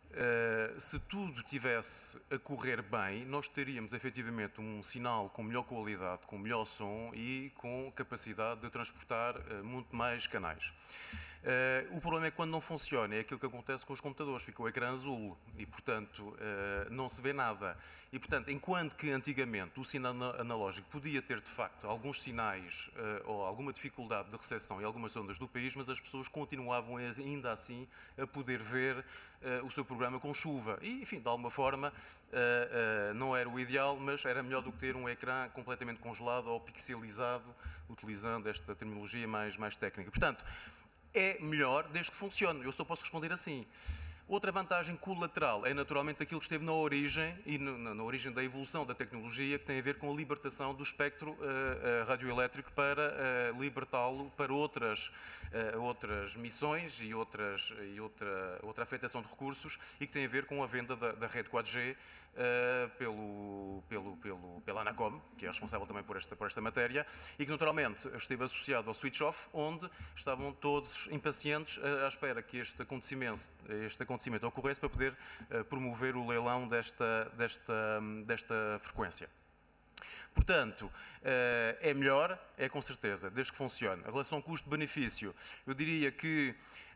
uh, se tudo tivesse a correr bem, nós teríamos efetivamente um sinal com melhor qualidade, com melhor som e com capacidade de transportar uh, muito mais canais. Uh, o problema é que quando não funciona, é aquilo que acontece com os computadores, fica o ecrã azul e, portanto, uh, não se vê nada. E, portanto, enquanto que antigamente o sinal analógico podia ter, de facto, alguns sinais uh, ou alguma dificuldade de recepção em algumas zonas do país, mas as pessoas continuavam ainda assim a poder ver uh, o seu programa com chuva. E, enfim, de alguma forma, uh, uh, não era o ideal, mas era melhor do que ter um ecrã completamente congelado ou pixelizado, utilizando esta terminologia mais, mais técnica. Portanto, é melhor desde que funcione. Eu só posso responder assim. Outra vantagem colateral é naturalmente aquilo que esteve na origem e na, na origem da evolução da tecnologia, que tem a ver com a libertação do espectro uh, uh, radioelétrico para uh, libertá-lo para outras, uh, outras missões e, outras, e outra, outra afetação de recursos, e que tem a ver com a venda da, da rede quatro G uh, pelo, pelo, pelo, pela Anacom, que é responsável também por esta, por esta matéria, e que naturalmente esteve associado ao switch-off, onde estavam todos impacientes uh, à espera que este acontecimento, este acontecimento ocorresse para poder uh, promover o leilão desta, desta, desta frequência. Portanto, uh, é melhor, é com certeza, desde que funcione. A relação custo-benefício, eu diria que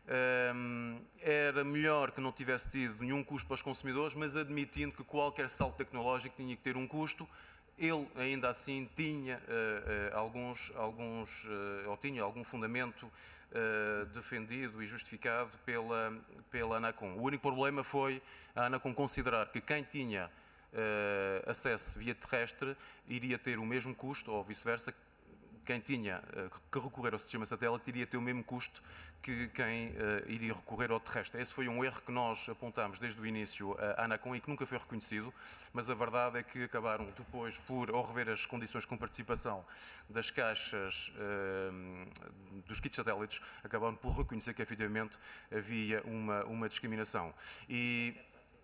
um, era melhor que não tivesse tido nenhum custo para os consumidores, mas admitindo que qualquer salto tecnológico tinha que ter um custo. Ele, ainda assim, tinha uh, uh, alguns, alguns uh, ou tinha algum fundamento uh, defendido e justificado pela, pela Anacom. O único problema foi a Anacom considerar que quem tinha uh, acesso via terrestre iria ter o mesmo custo, ou vice-versa, quem tinha uh, que recorrer ao sistema satélite iria ter o mesmo custo que quem uh, iria recorrer ao terrestre. Esse foi um erro que nós apontámos desde o início à Anacom e que nunca foi reconhecido, mas a verdade é que acabaram depois por, ao rever as condições com participação das caixas uh, dos kits satélites, acabaram por reconhecer que efetivamente havia uma, uma discriminação. E,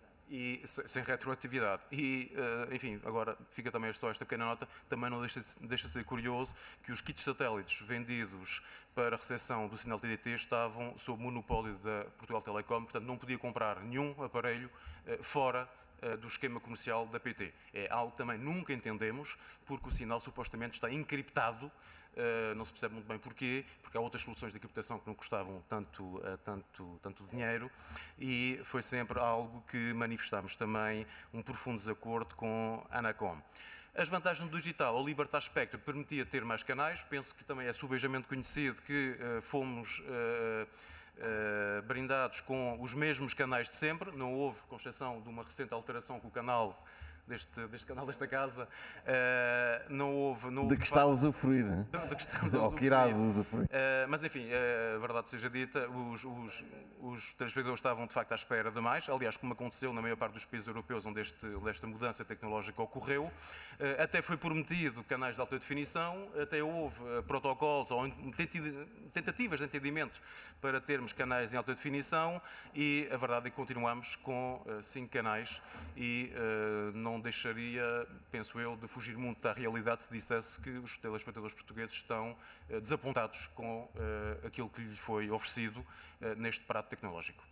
E sem retroatividade. E, uh, enfim, agora fica também esta, esta pequena nota, também não deixa de, deixa de ser curioso que os kits satélites vendidos para a recepção do sinal T D T estavam sob monopólio da Portugal Telecom, portanto não podia comprar nenhum aparelho uh, fora uh, do esquema comercial da P T. É algo que também nunca entendemos, porque o sinal supostamente está encriptado, uh, não se percebe muito bem porquê, porque há outras soluções de encriptação que não custavam tanto, uh, tanto, tanto dinheiro, e foi sempre algo que manifestámos também um profundo desacordo com a Anacom. As vantagens do digital, a Libertas Spectrum permitia ter mais canais, penso que também é subejamente conhecido que uh, fomos uh, uh, brindados com os mesmos canais de sempre, não houve, com exceção de uma recente alteração com o canal deste, deste canal desta casa, uh, não houve... Não houve de que está a usufruir, né? de, de que estamos a ou que irás usufruir. Uh, mas enfim, uh, a verdade seja dita, os, os, os telespectadores estavam de facto à espera de mais, aliás, como aconteceu na maior parte dos países europeus onde, este, onde esta mudança tecnológica ocorreu. Uh, até foi prometido canais de alta definição, até houve uh, protocolos ou tentativas de entendimento para termos canais em alta definição, e a verdade é que continuamos com uh, cinco canais e uh, não deixaria, penso eu, de fugir muito da realidade se dissesse que os telespectadores portugueses estão uh, desapontados com uh, aquilo que lhes foi oferecido uh, neste prato tecnológico.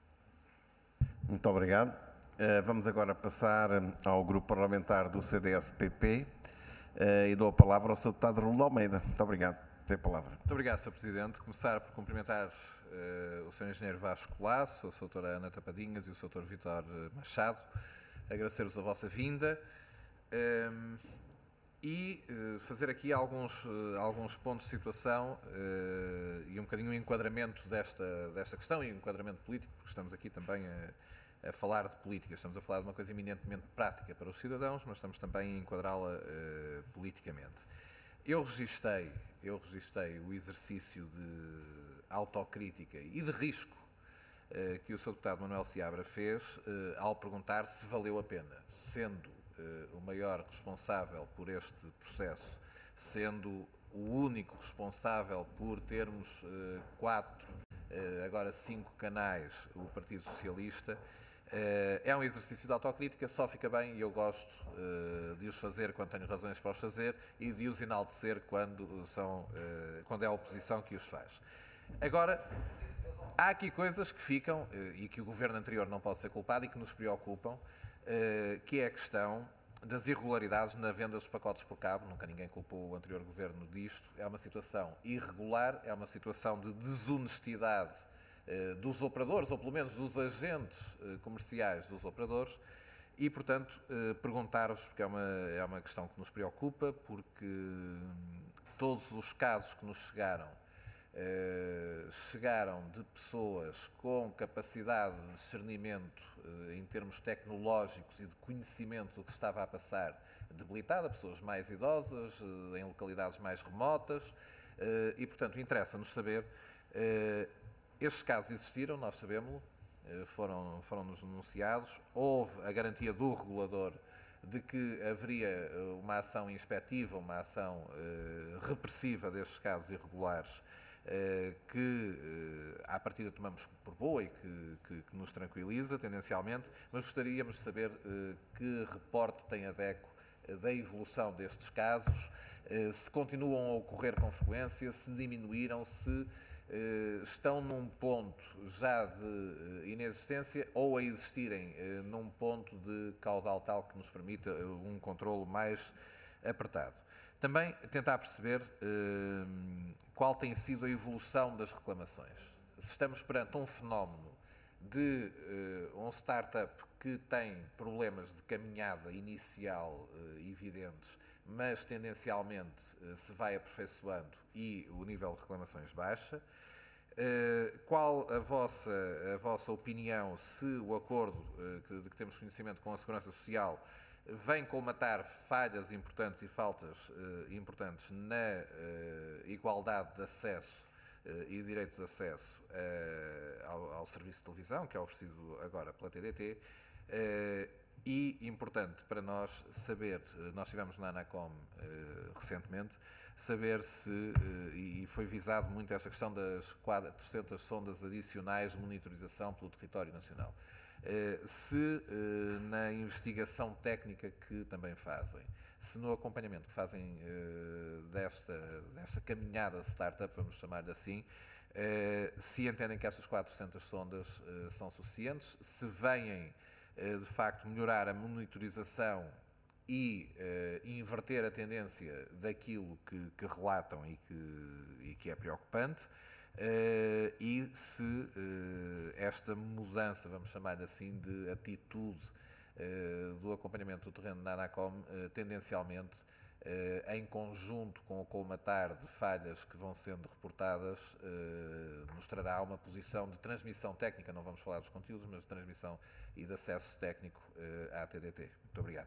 Muito obrigado. Uh, vamos agora passar ao grupo parlamentar do C D S P P uh, e dou a palavra ao senhor deputado Raul Almeida. Muito obrigado. Tem a palavra. Muito obrigado, senhor Presidente. Começar por cumprimentar uh, o senhor Engenheiro Vasco Colasso, a senhora doutora Ana Tapadinhas e o senhor doutor Vítor Machado. Agradecer-vos a vossa vinda. Um, e uh, fazer aqui alguns, uh, alguns pontos de situação uh, e um bocadinho o enquadramento desta, desta questão e o enquadramento político, porque estamos aqui também a, a falar de política. Estamos a falar de uma coisa eminentemente prática para os cidadãos, mas estamos também a enquadrá-la uh, politicamente. Eu registrei, eu registrei o exercício de autocrítica e de risco uh, que o senhor deputado Manuel Seabra fez uh, ao perguntar se valeu a pena, sendo Uh, o maior responsável por este processo, sendo o único responsável por termos uh, quatro, uh, agora cinco canais, o Partido Socialista. Uh, é um exercício de autocrítica, só fica bem, e eu gosto uh, de os fazer quando tenho razões para os fazer e de os enaltecer quando, são, uh, quando é a oposição que os faz. Agora, há aqui coisas que ficam, uh, e que o governo anterior não pode ser culpado e que nos preocupam, Uh, que é a questão das irregularidades na venda dos pacotes por cabo. Nunca ninguém culpou o anterior governo disto. É uma situação irregular, é uma situação de desonestidade uh, dos operadores, ou pelo menos dos agentes uh, comerciais dos operadores, e, portanto, uh, perguntar-vos, porque é uma, é uma questão que nos preocupa, porque hum, todos os casos que nos chegaram Uh, chegaram de pessoas com capacidade de discernimento uh, em termos tecnológicos e de conhecimento do que estava a passar, debilitada, pessoas mais idosas, uh, em localidades mais remotas, uh, e, portanto, interessa-nos saber, uh, estes casos existiram, nós sabemos, uh, foram, foram-nos denunciados, houve a garantia do regulador de que haveria uh, uma ação inspectiva, uma ação uh, repressiva destes casos irregulares, Uh, que uh, à partida tomamos por boa e que, que, que nos tranquiliza tendencialmente, mas gostaríamos de saber uh, que reporte tem a DECO uh, da evolução destes casos, uh, se continuam a ocorrer com frequência, se diminuíram, se uh, estão num ponto já de uh, inexistência ou a existirem uh, num ponto de caudal tal que nos permita uh, um controlo mais apertado. Também tentar perceber uh, qual tem sido a evolução das reclamações. Se estamos perante um fenómeno de uh, um startup que tem problemas de caminhada inicial uh, evidentes, mas tendencialmente uh, se vai aperfeiçoando e o nível de reclamações baixa. Uh, qual a vossa, a vossa opinião se o acordo uh, que, de que temos conhecimento com a Segurança Social vem colmatar falhas importantes e faltas uh, importantes na uh, igualdade de acesso uh, e direito de acesso uh, ao, ao serviço de televisão, que é oferecido agora pela T D T, uh, e importante para nós saber, uh, nós estivemos na Anacom uh, recentemente, saber se, uh, e foi visado muito esta questão das quatrocentas sondas adicionais de monitorização pelo território nacional. Uh, se uh, na investigação técnica que também fazem, se no acompanhamento que fazem uh, desta, desta caminhada startup, vamos chamar-lhe assim, uh, se entendem que estas quatrocentas sondas uh, são suficientes, se veem de facto, melhorar a monitorização e uh, inverter a tendência daquilo que, que relatam e que, e que é preocupante, uh, e se uh, esta mudança, vamos chamar assim, de atitude uh, do acompanhamento do terreno da ANACOM, uh, tendencialmente, uh, em conjunto com o colmatar de falhas que vão sendo reportadas, uh, mostrará uma posição de transmissão técnica, não vamos falar dos conteúdos, mas de transmissão e de acesso técnico uh, à T D T. Muito obrigado.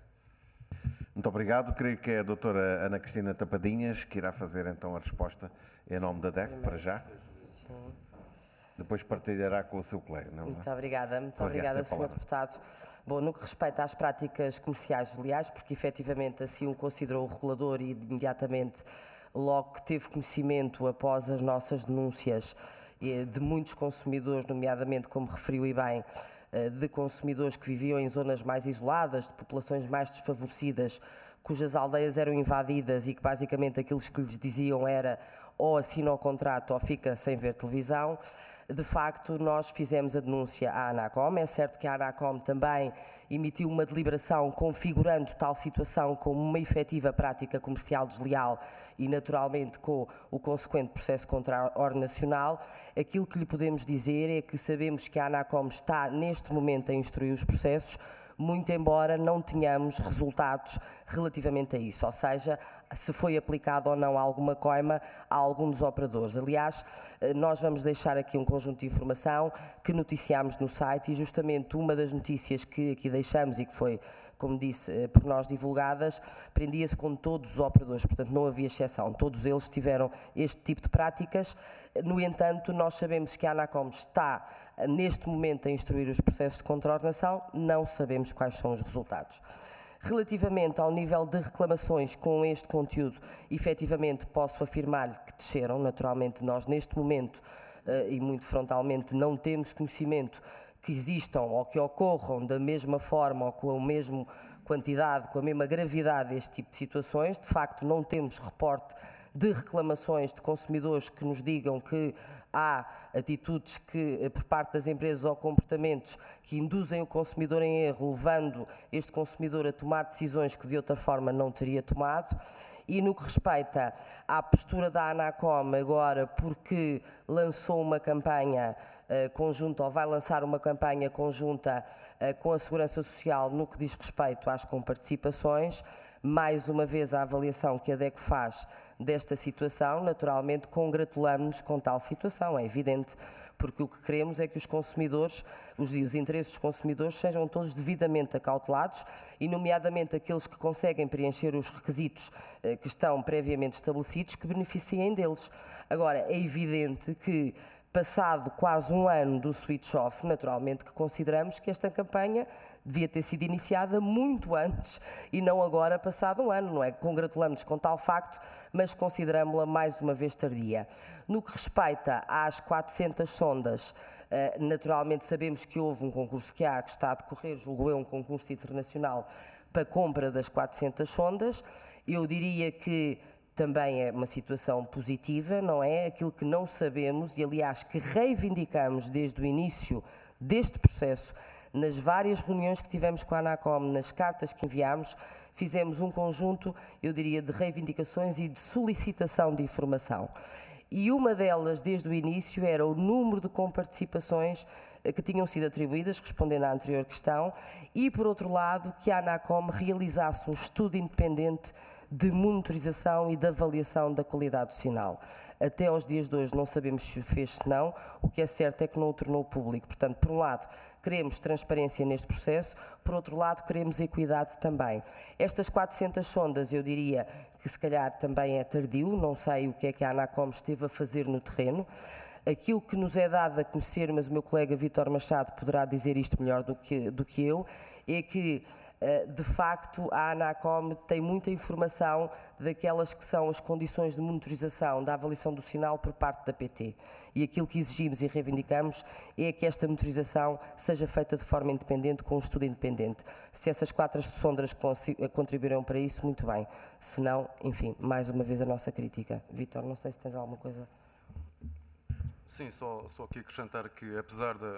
Muito obrigado. Creio que é a doutora Ana Cristina Tapadinhas que irá fazer então a resposta em nome da D E C, para já. Sim. Depois partilhará com o seu colega. Não é? Muito obrigada, muito Obrigado, obrigada, senhor Deputado. Bom, no que respeita às práticas comerciais desleais, porque efetivamente assim o considerou o regulador e imediatamente, logo que teve conhecimento após as nossas denúncias de muitos consumidores, nomeadamente, como referiu e bem, de consumidores que viviam em zonas mais isoladas, de populações mais desfavorecidas, cujas aldeias eram invadidas e que basicamente aquilo que lhes diziam era ou assina o contrato ou fica sem ver televisão. De facto, nós fizemos a denúncia à ANACOM. É certo que a ANACOM também emitiu uma deliberação configurando tal situação como uma efetiva prática comercial desleal e, naturalmente, com o consequente processo contra a ordem nacional. Aquilo que lhe podemos dizer é que sabemos que a ANACOM está, neste momento, a instruir os processos, muito embora não tenhamos resultados relativamente a isso, ou seja, se foi aplicado ou não alguma coima a algum dos operadores. Aliás, nós vamos deixar aqui um conjunto de informação que noticiámos no site e justamente uma das notícias que aqui deixamos e que foi, como disse, por nós divulgadas, prendia-se com todos os operadores, portanto não havia exceção, todos eles tiveram este tipo de práticas. No entanto, nós sabemos que a ANACOM está neste momento a instruir os processos de contraordenação, não sabemos quais são os resultados. Relativamente ao nível de reclamações com este conteúdo, efetivamente posso afirmar-lhe que desceram. Naturalmente, nós neste momento, e muito frontalmente, não temos conhecimento que existam ou que ocorram da mesma forma ou com a mesma quantidade, com a mesma gravidade este tipo de situações. De facto, não temos reporte de reclamações de consumidores que nos digam que há atitudes que, por parte das empresas ou comportamentos que induzem o consumidor em erro, levando este consumidor a tomar decisões que de outra forma não teria tomado. E no que respeita à postura da ANACOM agora, porque lançou uma campanha uh, conjunta, ou vai lançar uma campanha conjunta uh, com a Segurança Social no que diz respeito às comparticipações, mais uma vez a avaliação que a D E C faz desta situação, naturalmente congratulamos-nos com tal situação, é evidente, porque o que queremos é que os consumidores, os, os interesses dos consumidores sejam todos devidamente acautelados e, nomeadamente, aqueles que conseguem preencher os requisitos eh, que estão previamente estabelecidos, que beneficiem deles. Agora, é evidente que, passado quase um ano do switch-off, naturalmente que consideramos que esta campanha devia ter sido iniciada muito antes e não agora, passado um ano, não é? Congratulamos-nos com tal facto, mas consideramos-la mais uma vez tardia. No que respeita às quatrocentas sondas, naturalmente sabemos que houve um concurso que há, que está a decorrer, julgo eu, um concurso internacional para a compra das quatrocentas sondas. Eu diria que também é uma situação positiva, não é? Aquilo que não sabemos e, aliás, que reivindicamos desde o início deste processo, nas várias reuniões que tivemos com a ANACOM, nas cartas que enviámos, fizemos um conjunto, eu diria, de reivindicações e de solicitação de informação. E uma delas, desde o início, era o número de comparticipações que tinham sido atribuídas, respondendo à anterior questão, e, por outro lado, que a ANACOM realizasse um estudo independente de monitorização e de avaliação da qualidade do sinal. Até aos dias de hoje não sabemos se o fez, se não. O que é certo é que não o tornou público. Portanto, por um lado, queremos transparência neste processo, por outro lado, queremos equidade também. Estas quatrocentas sondas, eu diria que se calhar também é tardio, não sei o que é que a ANACOM esteve a fazer no terreno. Aquilo que nos é dado a conhecer, mas o meu colega Vítor Machado poderá dizer isto melhor do que, do que eu, é que de facto, a ANACOM tem muita informação daquelas que são as condições de monitorização da avaliação do sinal por parte da P T. E aquilo que exigimos e reivindicamos é que esta monitorização seja feita de forma independente, com um estudo independente. Se essas quatro sondas contribuíram para isso, muito bem. Se não, enfim, mais uma vez a nossa crítica. Vítor, não sei se tens alguma coisa. Sim, só, só aqui acrescentar que, apesar da,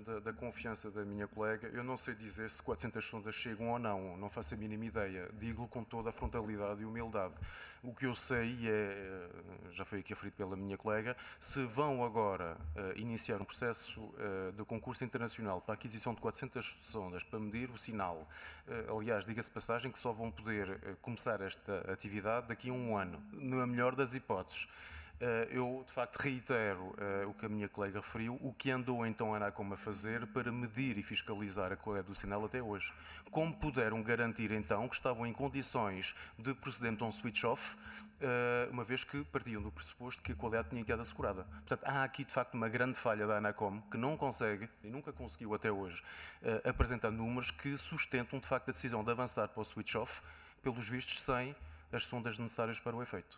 da, da confiança da minha colega, eu não sei dizer se quatrocentas sondas chegam ou não, não faço a mínima ideia. Digo-lhe com toda a frontalidade e humildade. O que eu sei é, já foi aqui referido pela minha colega, se vão agora uh, iniciar um processo uh, de concurso internacional para a aquisição de quatrocentas sondas para medir o sinal. Uh, aliás, diga-se passagem que só vão poder uh, começar esta atividade daqui a um ano, na melhor das hipóteses. Eu, de facto, reitero uh, o que a minha colega referiu, o que andou então a ANACOM a fazer para medir e fiscalizar a qualidade do sinal até hoje. Como puderam garantir então que estavam em condições de proceder a um switch-off, uh, uma vez que partiam do pressuposto que a qualidade tinha quedado assegurada. Portanto, há aqui, de facto, uma grande falha da ANACOM, que não consegue, e nunca conseguiu até hoje, uh, apresentar números que sustentam, de facto, a decisão de avançar para o switch-off, pelos vistos, sem as sondas necessárias para o efeito.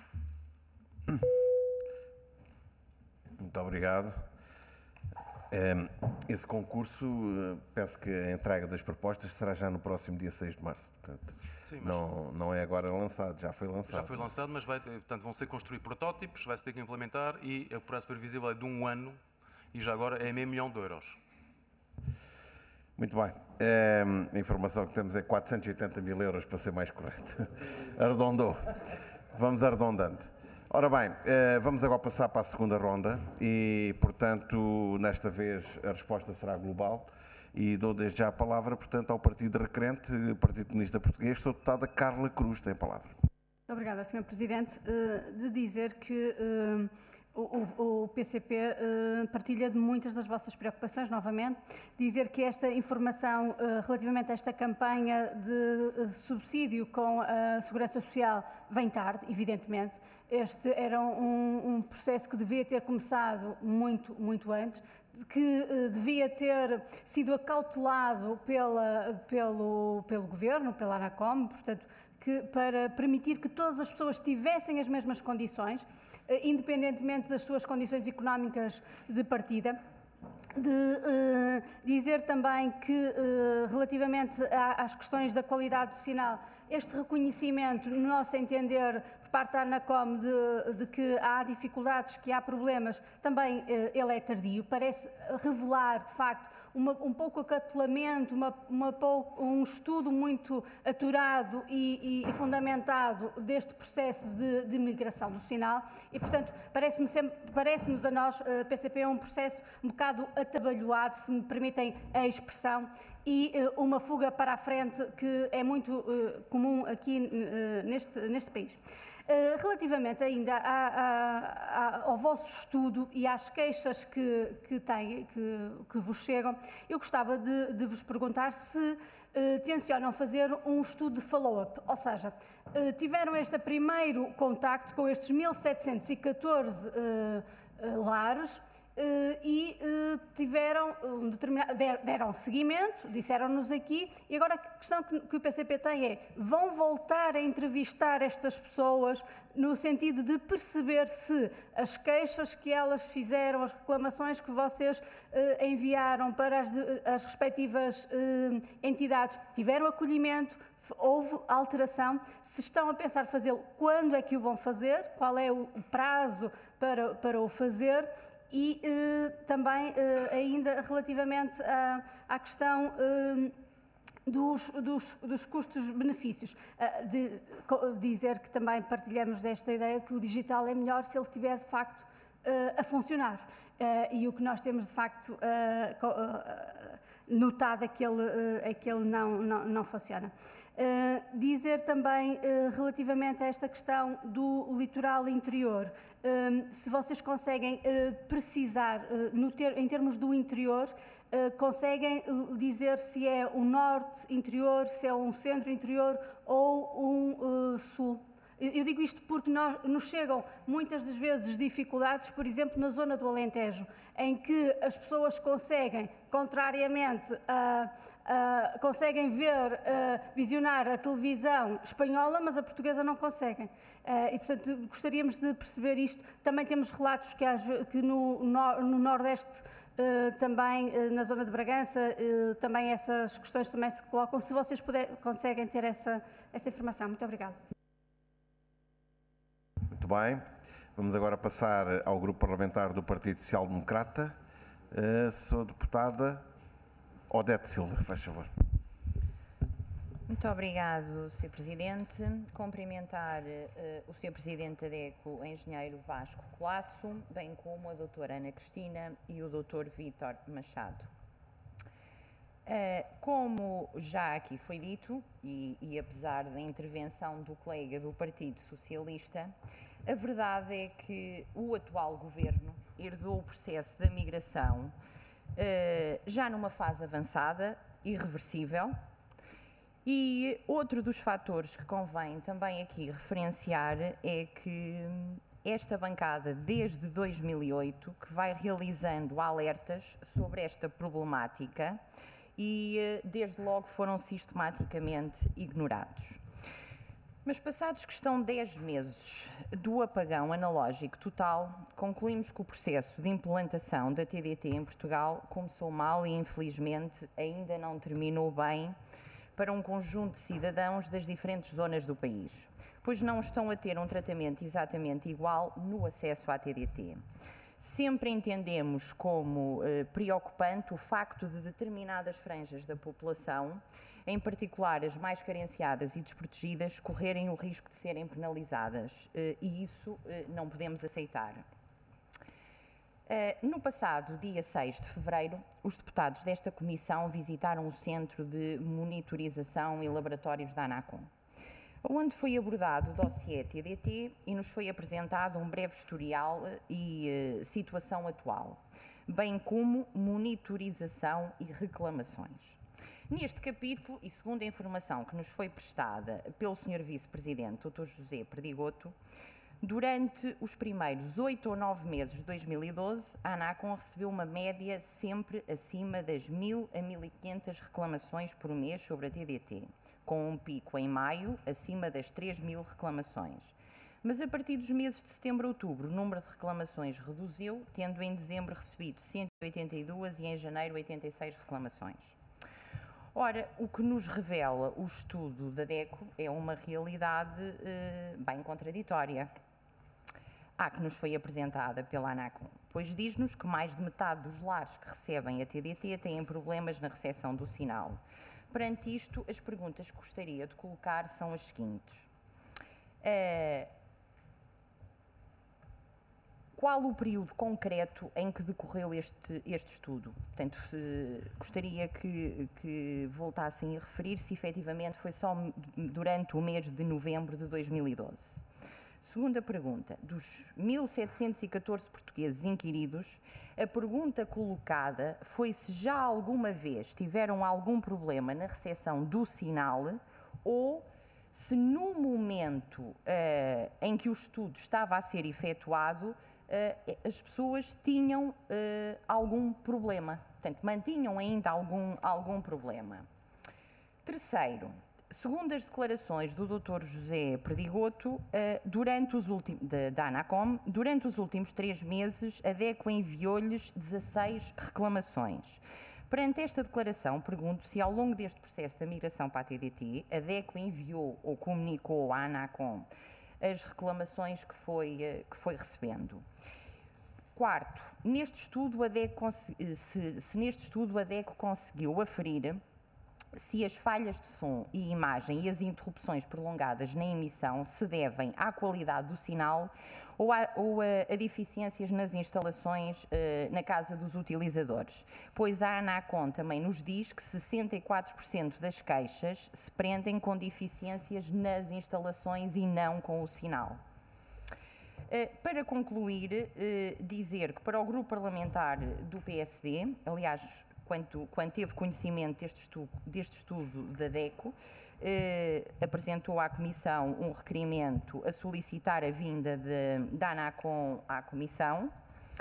Muito obrigado. Esse concurso, penso que a entrega das propostas será já no próximo dia seis de março. Portanto, Sim, mas não, não é agora lançado, já foi lançado. Já foi lançado, mas vai, portanto, vão ser construídos protótipos, vai-se ter que implementar e o prazo previsível é de um ano e já agora é meio milhão de euros. Muito bem. A informação que temos é quatrocentos e oitenta mil euros, para ser mais correto. Arredondou. Vamos arredondando. Ora bem, vamos agora passar para a segunda ronda e, portanto, nesta vez a resposta será global e dou desde já a palavra, portanto, ao Partido Requerente, Partido Comunista Português, sua deputada Carla Cruz tem a palavra. Obrigada, senhor Presidente. De dizer que o, o P C P partilha de muitas das vossas preocupações, novamente. Dizer que esta informação relativamente a esta campanha de subsídio com a Segurança Social vem tarde, evidentemente. Este era um, um processo que devia ter começado muito, muito antes, que uh, devia ter sido acautelado pela, pelo, pelo Governo, pela ANACOM, portanto, que, para permitir que todas as pessoas tivessem as mesmas condições, uh, independentemente das suas condições económicas de partida. De uh, dizer também que, uh, relativamente a, às questões da qualidade do sinal, este reconhecimento, no nosso entender, por parte da ANACOM, de, de que há dificuldades, que há problemas, também uh, ele é tardio, parece revelar, de facto, uma, um pouco acautelamento, uma, uma pouco, um estudo muito aturado e, e, e fundamentado deste processo de, de migração do sinal e, portanto, parece-me sempre, parece-nos a nós, uh, P C P, um processo um bocado atabalhoado, se me permitem a expressão, e uh, uma fuga para a frente que é muito uh, comum aqui uh, neste, neste país. Uh, relativamente ainda a, a, a, ao vosso estudo e às queixas que, que, têm, que, que vos chegam, eu gostava de, de vos perguntar se uh, tencionam fazer um estudo de follow-up, ou seja, uh, tiveram este primeiro contacto com estes mil setecentos e catorze uh, uh, lares, Uh, e uh, tiveram um determinado, der, deram seguimento, disseram-nos aqui, e agora a questão que, que o P C P tem é, vão voltar a entrevistar estas pessoas no sentido de perceber se as queixas que elas fizeram, as reclamações que vocês uh, enviaram para as, de, as respectivas uh, entidades tiveram acolhimento, houve alteração, se estão a pensar fazê-lo, quando é que o vão fazer, qual é o prazo para, para o fazer, e eh, também eh, ainda relativamente à, à questão eh, dos, dos, dos custos-benefícios, eh, de, de dizer que também partilhamos desta ideia que o digital é melhor se ele estiver de facto eh, a funcionar. Eh, e o que nós temos de facto eh, notado é que ele, é que ele não, não, não funciona. Uh, dizer também uh, relativamente a esta questão do litoral interior, uh, se vocês conseguem uh, precisar, uh, no ter, em termos do interior, uh, conseguem dizer se é um norte interior, se é um centro interior ou um uh, sul. Eu digo isto porque nós, nos chegam muitas das vezes dificuldades, por exemplo, na zona do Alentejo, em que as pessoas conseguem, contrariamente a, a conseguem ver, a, visionar a televisão espanhola, mas a portuguesa não conseguem. A, e, portanto, gostaríamos de perceber isto. Também temos relatos que, às, que no, no, no Nordeste, Uh, também uh, na zona de Bragança, uh, também essas questões também se colocam. Se vocês puder, conseguem ter essa, essa informação. Muito obrigada. Muito bem. Vamos agora passar ao Grupo Parlamentar do Partido Social Democrata. A senhora deputada Odete Silva, faz favor. Muito obrigado, senhor Presidente. Cumprimentar uh, o senhor Presidente da DECO, engenheiro Vasco Colasso, bem como a doutora Ana Cristina e o doutor Vítor Machado. Uh, como já aqui foi dito, e, e apesar da intervenção do colega do Partido Socialista, a verdade é que o atual governo herdou o processo da migração uh, já numa fase avançada, irreversível. E outro dos fatores que convém também aqui referenciar é que esta bancada, desde dois mil e oito, que vai realizando alertas sobre esta problemática e, desde logo, foram sistematicamente ignorados. Mas passados que estão dez meses do apagão analógico total, concluímos que o processo de implantação da T D T em Portugal começou mal e, infelizmente, ainda não terminou bem para um conjunto de cidadãos das diferentes zonas do país, pois não estão a ter um tratamento exatamente igual no acesso à T D T. Sempre entendemos como eh, preocupante o facto de determinadas franjas da população, em particular as mais carenciadas e desprotegidas, correrem o risco de serem penalizadas, eh, e isso eh, não podemos aceitar. Uh, no passado, dia seis de fevereiro, os deputados desta comissão visitaram o Centro de Monitorização e Laboratórios da ANACOM, onde foi abordado o dossiê T D T e nos foi apresentado um breve historial e uh, situação atual, bem como monitorização e reclamações. Neste capítulo, e segundo a informação que nos foi prestada pelo senhor Vice-Presidente, doutor José Perdigoto, durante os primeiros oito ou nove meses de dois mil e doze, a ANACOM recebeu uma média sempre acima das mil a mil e quinhentas reclamações por mês sobre a T D T, com um pico em maio acima das três mil reclamações. Mas a partir dos meses de setembro a outubro, o número de reclamações reduziu, tendo em dezembro recebido cento e oitenta e duas e em janeiro oitenta e seis reclamações. Ora, o que nos revela o estudo da DECO é uma realidade eh, bem contraditória. A que nos foi apresentada pela ANACOM, pois diz-nos que mais de metade dos lares que recebem a T D T têm problemas na recepção do sinal. Perante isto, as perguntas que gostaria de colocar são as seguintes. Uh, qual o período concreto em que decorreu este, este estudo? Portanto, uh, gostaria que, que voltassem a referir se efetivamente foi só durante o mês de novembro de dois mil e doze. Segunda pergunta, dos mil setecentos e catorze portugueses inquiridos, a pergunta colocada foi se já alguma vez tiveram algum problema na recepção do sinal ou se no momento uh, em que o estudo estava a ser efetuado, uh, as pessoas tinham uh, algum problema, portanto, mantinham ainda algum, algum problema. Terceiro, segundo as declarações do doutor José Perdigoto, durante os últimos, da, da ANACOM, durante os últimos três meses, a DECO enviou-lhes dezasseis reclamações. Perante esta declaração, pergunto se ao longo deste processo da migração para a T D T, a DECO enviou ou comunicou à ANACOM as reclamações que foi, que foi recebendo. Quarto, neste estudo a DECO, se, se neste estudo a DECO conseguiu aferir se as falhas de som e imagem e as interrupções prolongadas na emissão se devem à qualidade do sinal ou a, ou a, a deficiências nas instalações uh, na casa dos utilizadores, pois a ANACOM também nos diz que sessenta e quatro por cento das queixas se prendem com deficiências nas instalações e não com o sinal. Uh, para concluir, uh, dizer que para o grupo parlamentar do P S D, aliás, Quando, quando teve conhecimento deste estudo, deste estudo da DECO, eh, apresentou à Comissão um requerimento a solicitar a vinda de, da ANACOM à Comissão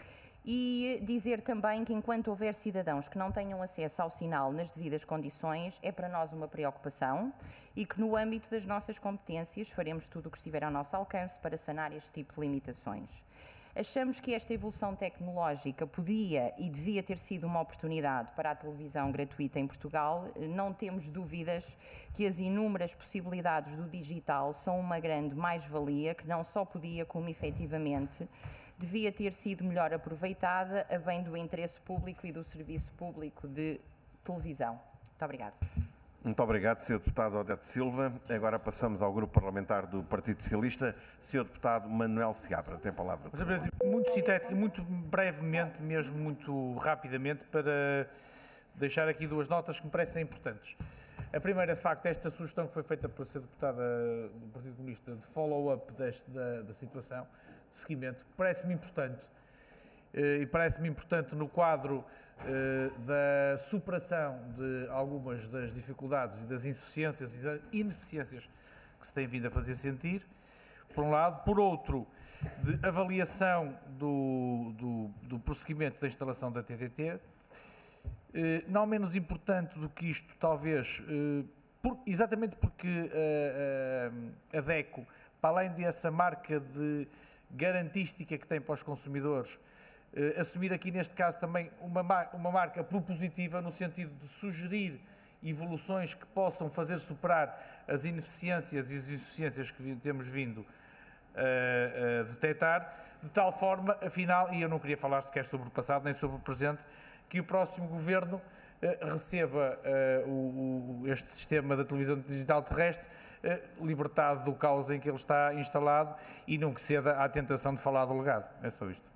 e dizer também que enquanto houver cidadãos que não tenham acesso ao sinal nas devidas condições, é para nós uma preocupação e que no âmbito das nossas competências faremos tudo o que estiver ao nosso alcance para sanar este tipo de limitações. Achamos que esta evolução tecnológica podia e devia ter sido uma oportunidade para a televisão gratuita em Portugal. Não temos dúvidas que as inúmeras possibilidades do digital são uma grande mais-valia que não só podia, como efetivamente devia ter sido melhor aproveitada a bem do interesse público e do serviço público de televisão. Muito obrigada. Muito obrigado, senhor Deputado Odete Silva. Agora passamos ao Grupo Parlamentar do Partido Socialista. senhor Deputado Manuel Seabra, tem a palavra. Muito sintético, muito brevemente, mesmo muito rapidamente, para deixar aqui duas notas que me parecem importantes. A primeira, de facto, esta sugestão que foi feita pela senhora Deputada do Partido Comunista de follow-up da, da situação, de seguimento, parece-me importante. E parece-me importante no quadro eh, da superação de algumas das dificuldades e das insuficiências e das ineficiências que se tem vindo a fazer sentir, por um lado. Por outro, de avaliação do, do, do prosseguimento da instalação da T T T, eh, não menos importante do que isto, talvez, eh, por, exatamente porque eh, a DECO, para além dessa marca de garantística que tem para os consumidores, Uh, assumir aqui neste caso também uma, uma marca propositiva no sentido de sugerir evoluções que possam fazer superar as ineficiências e as insuficiências que temos vindo uh, a detectar, de tal forma, afinal, e eu não queria falar sequer sobre o passado nem sobre o presente, que o próximo Governo uh, receba uh, o, o, este sistema da televisão digital terrestre uh, libertado do caos em que ele está instalado e não que ceda à tentação de falar do legado. É só isto.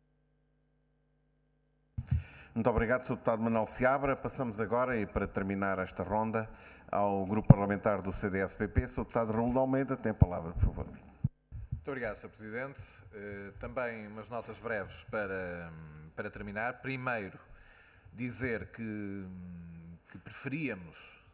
Muito obrigado, senhor Deputado Manuel Seabra. Passamos agora, e para terminar esta ronda, ao Grupo Parlamentar do C D S P P. senhor Deputado Raul de Almeida, tem a palavra, por favor. Muito obrigado, senhor Presidente. Uh, também umas notas breves para, para terminar. Primeiro, dizer que, que preferíamos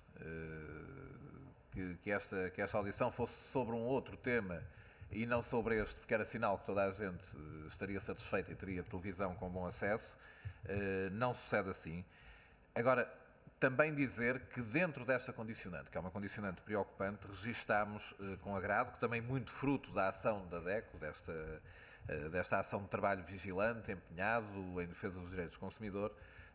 uh, que, que, esta, que esta audição fosse sobre um outro tema e não sobre este, porque era sinal que toda a gente estaria satisfeita e teria televisão com bom acesso. Uh, não sucede assim. Agora, também dizer que dentro desta condicionante, que é uma condicionante preocupante, registámos uh, com agrado, que também muito fruto da ação da DECO, desta, uh, desta ação de trabalho vigilante, empenhado em defesa dos direitos do consumidor,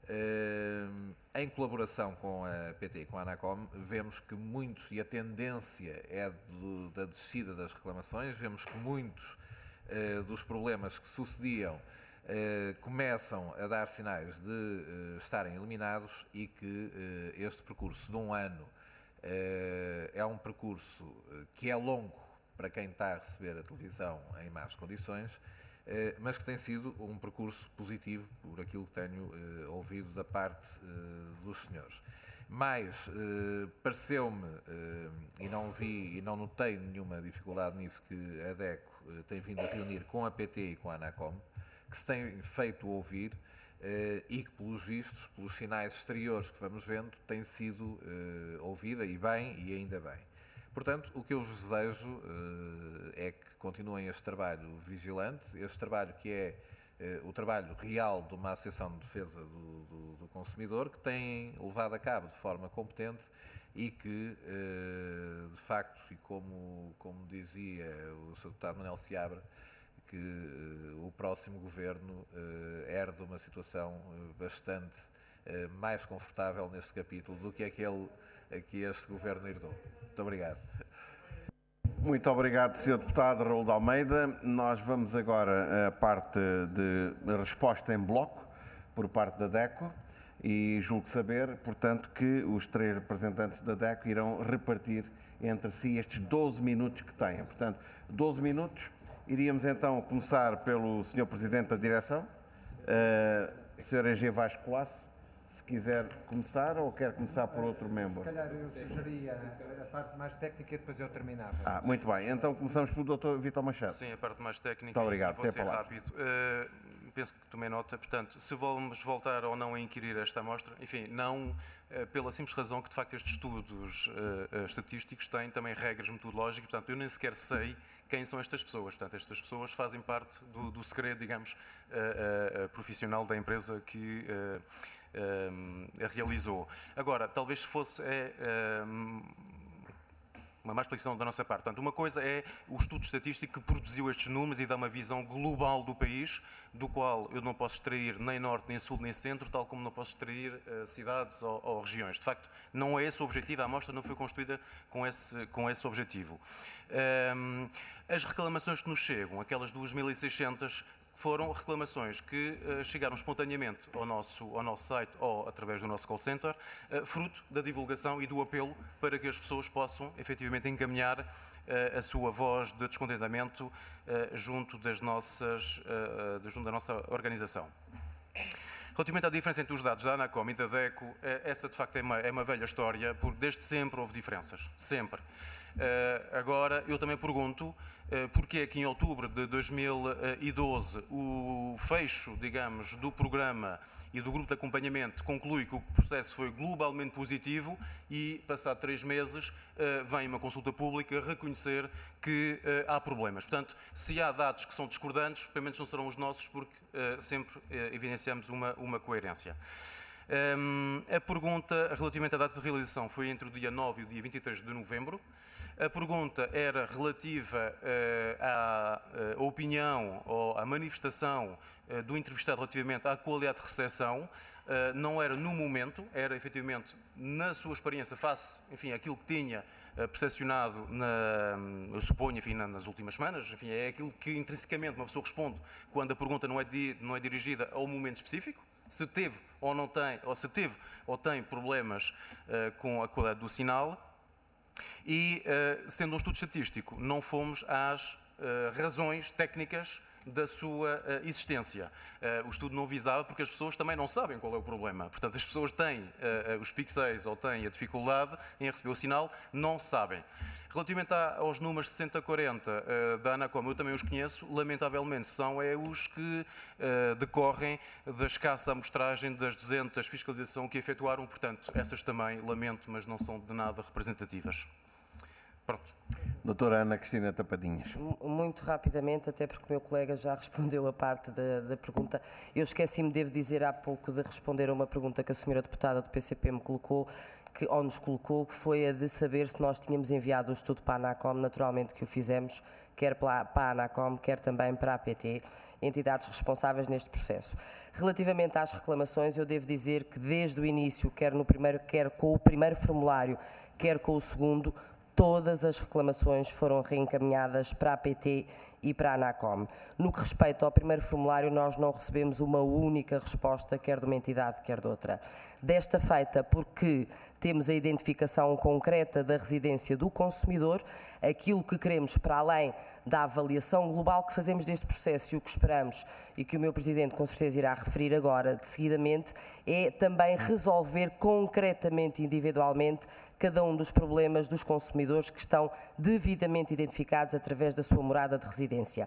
uh, em colaboração com a P T e com a ANACOM, vemos que muitos, e a tendência é do, da descida das reclamações, vemos que muitos uh, dos problemas que sucediam Uh, começam a dar sinais de uh, estarem eliminados e que uh, este percurso de um ano uh, é um percurso uh, que é longo para quem está a receber a televisão em más condições, uh, mas que tem sido um percurso positivo por aquilo que tenho uh, ouvido da parte uh, dos senhores. Mas uh, pareceu-me, uh, e não vi e não notei nenhuma dificuldade nisso, que a DECO uh, tem vindo a reunir com a P T e com a ANACOM, que se tem feito ouvir eh, e que, pelos vistos, pelos sinais exteriores que vamos vendo, tem sido eh, ouvida, e bem, e ainda bem. Portanto, o que eu vos desejo eh, é que continuem este trabalho vigilante, este trabalho que é eh, o trabalho real de uma Associação de Defesa do, do, do Consumidor, que tem levado a cabo de forma competente e que, eh, de facto, e como, como dizia o senhor Deputado Manuel Seabra, que uh, o próximo Governo uh, herde uma situação uh, bastante uh, mais confortável neste capítulo do que aquele uh, que este Governo herdou. Muito obrigado. Muito obrigado, senhor Deputado Raul de Almeida. Nós vamos agora à parte de resposta em bloco por parte da DECO e julgo saber, portanto, que os três representantes da DECO irão repartir entre si estes doze minutos que têm. Portanto, doze minutos. Iríamos então começar pelo senhor Presidente da Direção, uh, senhor Engenheiro Vasco Colasso, se quiser começar ou quer começar por outro membro. Se calhar eu sugeria a parte mais técnica e depois eu terminava. Ah, muito bem. Então começamos pelo doutor Vítor Machado. Sim, a parte mais técnica. Muito obrigado. Vou ser rápido. Uh, penso que tomei nota. Portanto, se vamos voltar ou não a inquirir esta amostra, enfim, não uh, pela simples razão que, de facto, estes estudos uh, estatísticos têm também regras metodológicas. Portanto, eu nem sequer sei quem são estas pessoas. Portanto, estas pessoas fazem parte do, do segredo, digamos, uh, uh, profissional da empresa que uh, uh, a realizou. Agora, talvez se fosse é, uh, uma má explicação da nossa parte. Portanto, uma coisa é o estudo estatístico que produziu estes números e dá uma visão global do país, do qual eu não posso extrair nem norte, nem sul, nem centro, tal como não posso extrair uh, cidades ou, ou regiões. De facto, não é esse o objetivo, a amostra não foi construída com esse, com esse objetivo. Um, as reclamações que nos chegam, aquelas duas mil e seiscentas, foram reclamações que uh, chegaram espontaneamente ao nosso, ao nosso site ou através do nosso call center, uh, fruto da divulgação e do apelo para que as pessoas possam efetivamente encaminhar uh, a sua voz de descontentamento uh, junto, das nossas, uh, uh, junto da nossa organização. Relativamente à diferença entre os dados da ANACOM e da DECO, uh, essa de facto é uma, é uma velha história, porque desde sempre houve diferenças, sempre. Uh, agora, eu também pergunto uh, porque é que em outubro de dois mil e doze o fecho, digamos, do programa e do grupo de acompanhamento conclui que o processo foi globalmente positivo e, passado três meses, uh, vem uma consulta pública reconhecer que uh, há problemas. Portanto, se há dados que são discordantes, pelo menos não serão os nossos, porque uh, sempre uh, evidenciamos uma, uma coerência. Um, a pergunta relativamente à data de realização foi entre o dia nove e o dia vinte e três de novembro. A pergunta era relativa uh, à uh, opinião ou à manifestação uh, do entrevistado relativamente à qualidade de recepção. Uh, não era no momento, era efetivamente na sua experiência face, enfim, aquilo que tinha uh, percepcionado, na, eu suponho, enfim, na, nas últimas semanas. Enfim, é aquilo que intrinsecamente uma pessoa responde quando a pergunta não é, di, não é dirigida a um momento específico. Se teve ou não tem, ou se teve ou tem problemas uh, com a qualidade do sinal. E, uh, sendo um estudo estatístico, não fomos às uh, razões técnicas da sua uh, existência. Uh, o estudo não visava porque as pessoas também não sabem qual é o problema. Portanto, as pessoas têm uh, uh, os pixels ou têm a dificuldade em receber o sinal, não sabem. Relativamente a, aos números sessenta a quarenta uh, da ANACOM, eu também os conheço, lamentavelmente são é, os que uh, decorrem da escassa amostragem das duzentas fiscalização que efetuaram, portanto, essas também lamento, mas não são de nada representativas. Pronto. Doutora Ana Cristina Tapadinhas. Muito rapidamente, até porque o meu colega já respondeu a parte da, da pergunta. Eu esqueci-me, devo dizer, há pouco de responder a uma pergunta que a senhora deputada do P C P me colocou, que, ou nos colocou, que foi a de saber se nós tínhamos enviado o estudo para a ANACOM. Naturalmente que o fizemos, quer para a ANACOM, quer também para a A P T, entidades responsáveis neste processo. Relativamente às reclamações, eu devo dizer que desde o início, quer, no primeiro, quer com o primeiro formulário, quer com o segundo, todas as reclamações foram reencaminhadas para a A P T e para a ANACOM. No que respeita ao primeiro formulário, nós não recebemos uma única resposta, quer de uma entidade, quer de outra. Desta feita, porque temos a identificação concreta da residência do consumidor, aquilo que queremos, para além da avaliação global que fazemos deste processo e o que esperamos, e que o meu Presidente com certeza irá referir agora, de seguidamente, é também resolver concretamente, individualmente, cada um dos problemas dos consumidores que estão devidamente identificados através da sua morada de residência.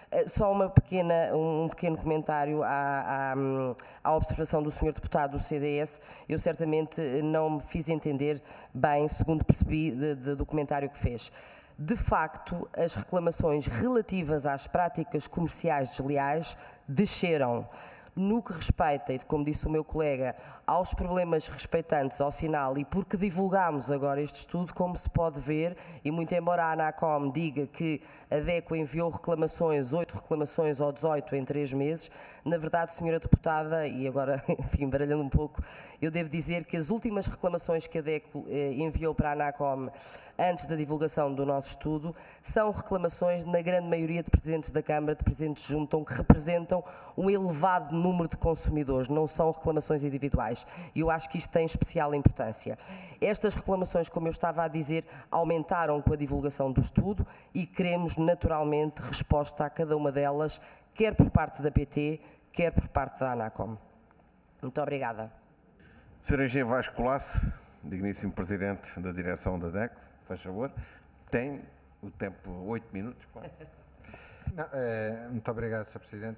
Só uma pequena, um pequeno comentário à, à, à observação do senhor Deputado do C D S. Eu certamente não me fiz entender bem, segundo percebi de, de, do comentário que fez. De facto, as reclamações relativas às práticas comerciais desleais desceram. No que respeita, e como disse o meu colega, aos problemas respeitantes ao sinal, e porque divulgámos agora este estudo, como se pode ver, e muito embora a ANACOM diga que a DECO enviou reclamações, oito reclamações ou dezoito em três meses, na verdade, senhora deputada, e agora, enfim, baralhando um pouco, eu devo dizer que as últimas reclamações que a DECO eh, enviou para a ANACOM antes da divulgação do nosso estudo são reclamações, na grande maioria, de presidentes da Câmara, de presidentes juntam, que representam um elevado número de consumidores, não são reclamações individuais. E eu acho que isto tem especial importância. Estas reclamações, como eu estava a dizer, aumentaram com a divulgação do estudo e queremos, naturalmente, resposta a cada uma delas, quer por parte da P T, quer por parte da ANACOM. Muito obrigada. senhor Engenheiro Vasco Colasso, digníssimo Presidente da Direção da DECO, faz favor, tem o tempo, oito minutos, quase. Não, é, muito obrigado, senhor Presidente.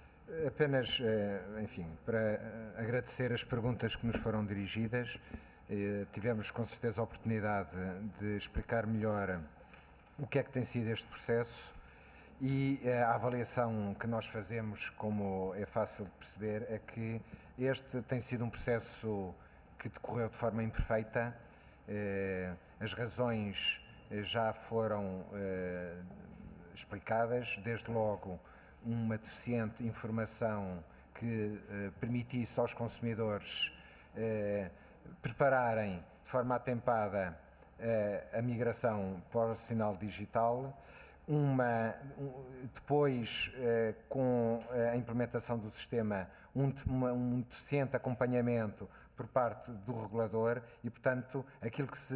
Apenas, enfim, para agradecer as perguntas que nos foram dirigidas. Tivemos com certeza a oportunidade de explicar melhor o que é que tem sido este processo e a avaliação que nós fazemos, como é fácil de perceber, é que este tem sido um processo que decorreu de forma imperfeita. As razões já foram explicadas, desde logo uma deficiente informação que eh, permitisse aos consumidores eh, prepararem de forma atempada eh, a migração para o sinal digital, uma, um, depois, uh, com a implementação do sistema, um, uma, um decente acompanhamento por parte do regulador e, portanto, aquilo que se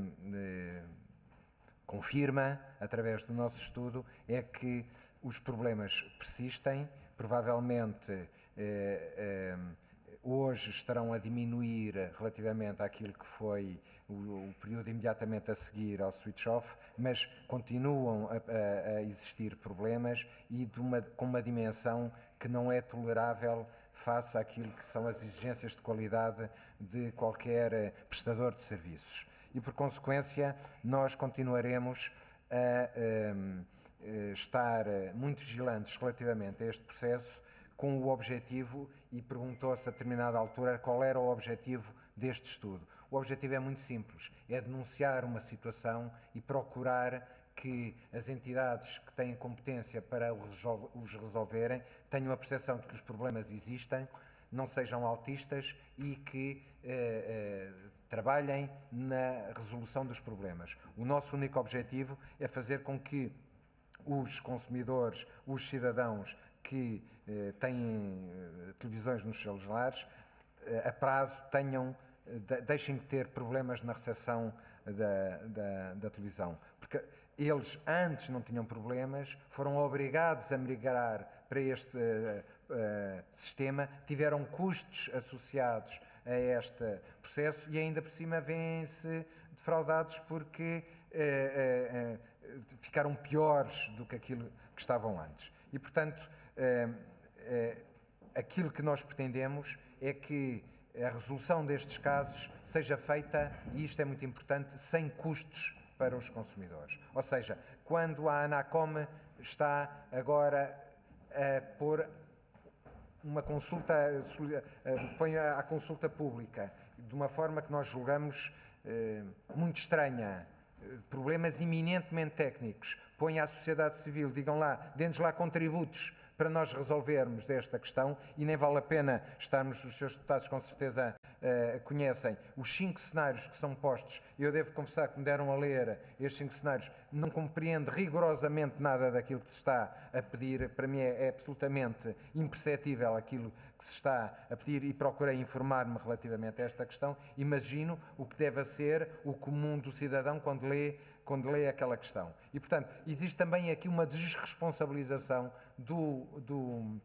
uh, confirma, através do nosso estudo, é que os problemas persistem, provavelmente eh, eh, hoje estarão a diminuir relativamente àquilo que foi o, o período imediatamente a seguir ao switch-off, mas continuam a, a, a existir problemas e de uma, com uma dimensão que não é tolerável face àquilo que são as exigências de qualidade de qualquer prestador de serviços. E, por consequência, nós continuaremos a, a, a estar muito vigilantes relativamente a este processo, com o objetivo, e perguntou-se a determinada altura qual era o objetivo deste estudo. O objetivo é muito simples, é denunciar uma situação e procurar que as entidades que têm competência para os resolverem tenham a percepção de que os problemas existem, não sejam autistas e que eh, eh, trabalhem na resolução dos problemas. O nosso único objetivo é fazer com que os consumidores, os cidadãos que eh, têm eh, televisões nos seus lares, eh, a prazo tenham, de, deixem de ter problemas na recepção da, da, da televisão. Porque eles antes não tinham problemas, foram obrigados a migrar para este uh, uh, sistema, tiveram custos associados a este processo e ainda por cima vêm-se defraudados porque uh, uh, uh, ficaram piores do que aquilo que estavam antes. E, portanto, uh, uh, aquilo que nós pretendemos é que a resolução destes casos seja feita, e isto é muito importante, sem custos para os consumidores. Ou seja, quando a ANACOM está agora a pôr uma consulta, põe à consulta pública, de uma forma que nós julgamos eh, muito estranha, problemas eminentemente técnicos, põe à sociedade civil, digam lá, dêem-nos lá contributos para nós resolvermos esta questão, e nem vale a pena estarmos, os seus deputados com certeza uh, conhecem os cinco cenários que são postos. Eu devo confessar que me deram a ler estes cinco cenários, não compreendo rigorosamente nada daquilo que se está a pedir, para mim é, é absolutamente imperceptível aquilo que se está a pedir e procurei informar-me relativamente a esta questão. Imagino o que deve ser o comum do cidadão quando lê quando lê aquela questão. E, portanto, existe também aqui uma desresponsabilização do, do,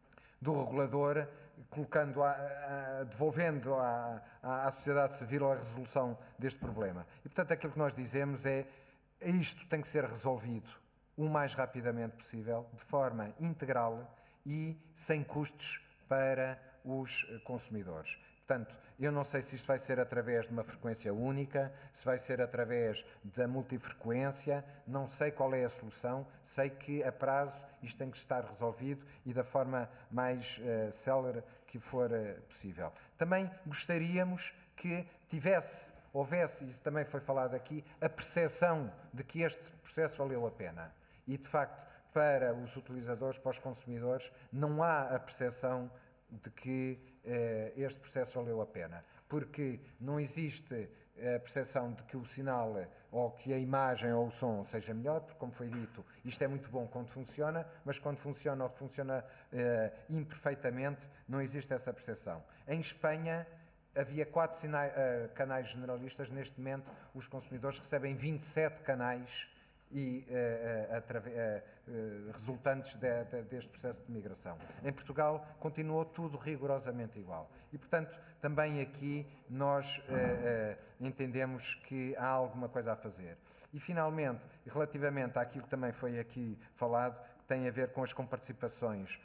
do regulador, colocando a, a, devolvendo à, à sociedade civil a resolução deste problema. E, portanto, aquilo que nós dizemos é isto tem que ser resolvido o mais rapidamente possível, de forma integral e sem custos para os consumidores. Portanto, eu não sei se isto vai ser através de uma frequência única, se vai ser através da multifrequência, não sei qual é a solução, sei que a prazo isto tem que estar resolvido e da forma mais uh, célere que for uh, possível. Também gostaríamos que tivesse, houvesse, isso também foi falado aqui, a percepção de que este processo valeu a pena. E, de facto, para os utilizadores, para os consumidores, não há a percepção de que eh, este processo valeu a pena, porque não existe a percepção de que o sinal ou que a imagem ou o som seja melhor, porque, como foi dito, isto é muito bom quando funciona, mas quando funciona ou funciona eh, imperfeitamente, não existe essa percepção. Em Espanha, havia quatro sinais, uh, canais generalistas, neste momento os consumidores recebem vinte e sete canais e, uh, uh, uh, resultantes de, de, deste processo de migração. Em Portugal continuou tudo rigorosamente igual e, portanto, também aqui nós uh, uh, entendemos que há alguma coisa a fazer. E, finalmente, relativamente àquilo que também foi aqui falado, que tem a ver com as comparticipações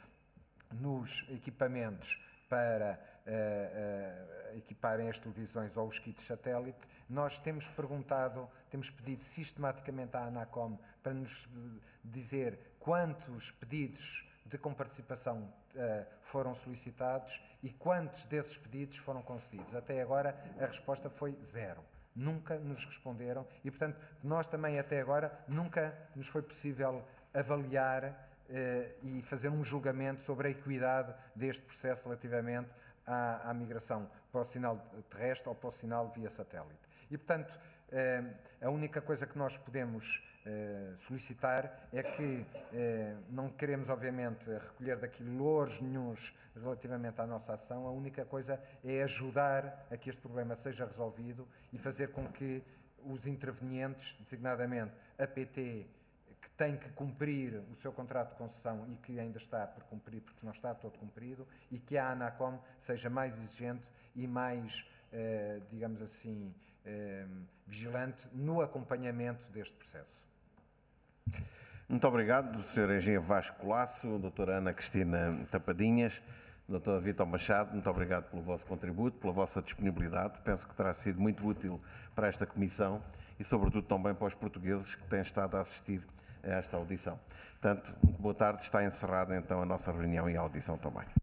nos equipamentos para uh, uh, equiparem as televisões ou os kits satélite, nós temos perguntado, temos pedido sistematicamente à ANACOM para nos dizer quantos pedidos de comparticipação uh, foram solicitados e quantos desses pedidos foram concedidos. Até agora a resposta foi zero. Nunca nos responderam e, portanto, nós também até agora nunca nos foi possível avaliar Uh, e fazer um julgamento sobre a equidade deste processo relativamente à, à migração para o sinal terrestre ou para o sinal via satélite. E, portanto, uh, a única coisa que nós podemos uh, eh, solicitar é que eh, não queremos, obviamente, recolher daqui louros nenhuns relativamente à nossa ação. A única coisa é ajudar a que este problema seja resolvido e fazer com que os intervenientes, designadamente a P T, que tem que cumprir o seu contrato de concessão e que ainda está por cumprir, porque não está todo cumprido, e que a ANACOM seja mais exigente e mais, eh, digamos assim, eh, vigilante no acompanhamento deste processo. Muito obrigado, senhor Engenheiro Vasco Colasso, doutora Ana Cristina Tapadinhas, doutor Vítor Machado, muito obrigado pelo vosso contributo, pela vossa disponibilidade. Penso que terá sido muito útil para esta comissão e, sobretudo, também para os portugueses que têm estado a assistir a esta audição. Portanto, boa tarde, está encerrada então a nossa reunião e a audição também.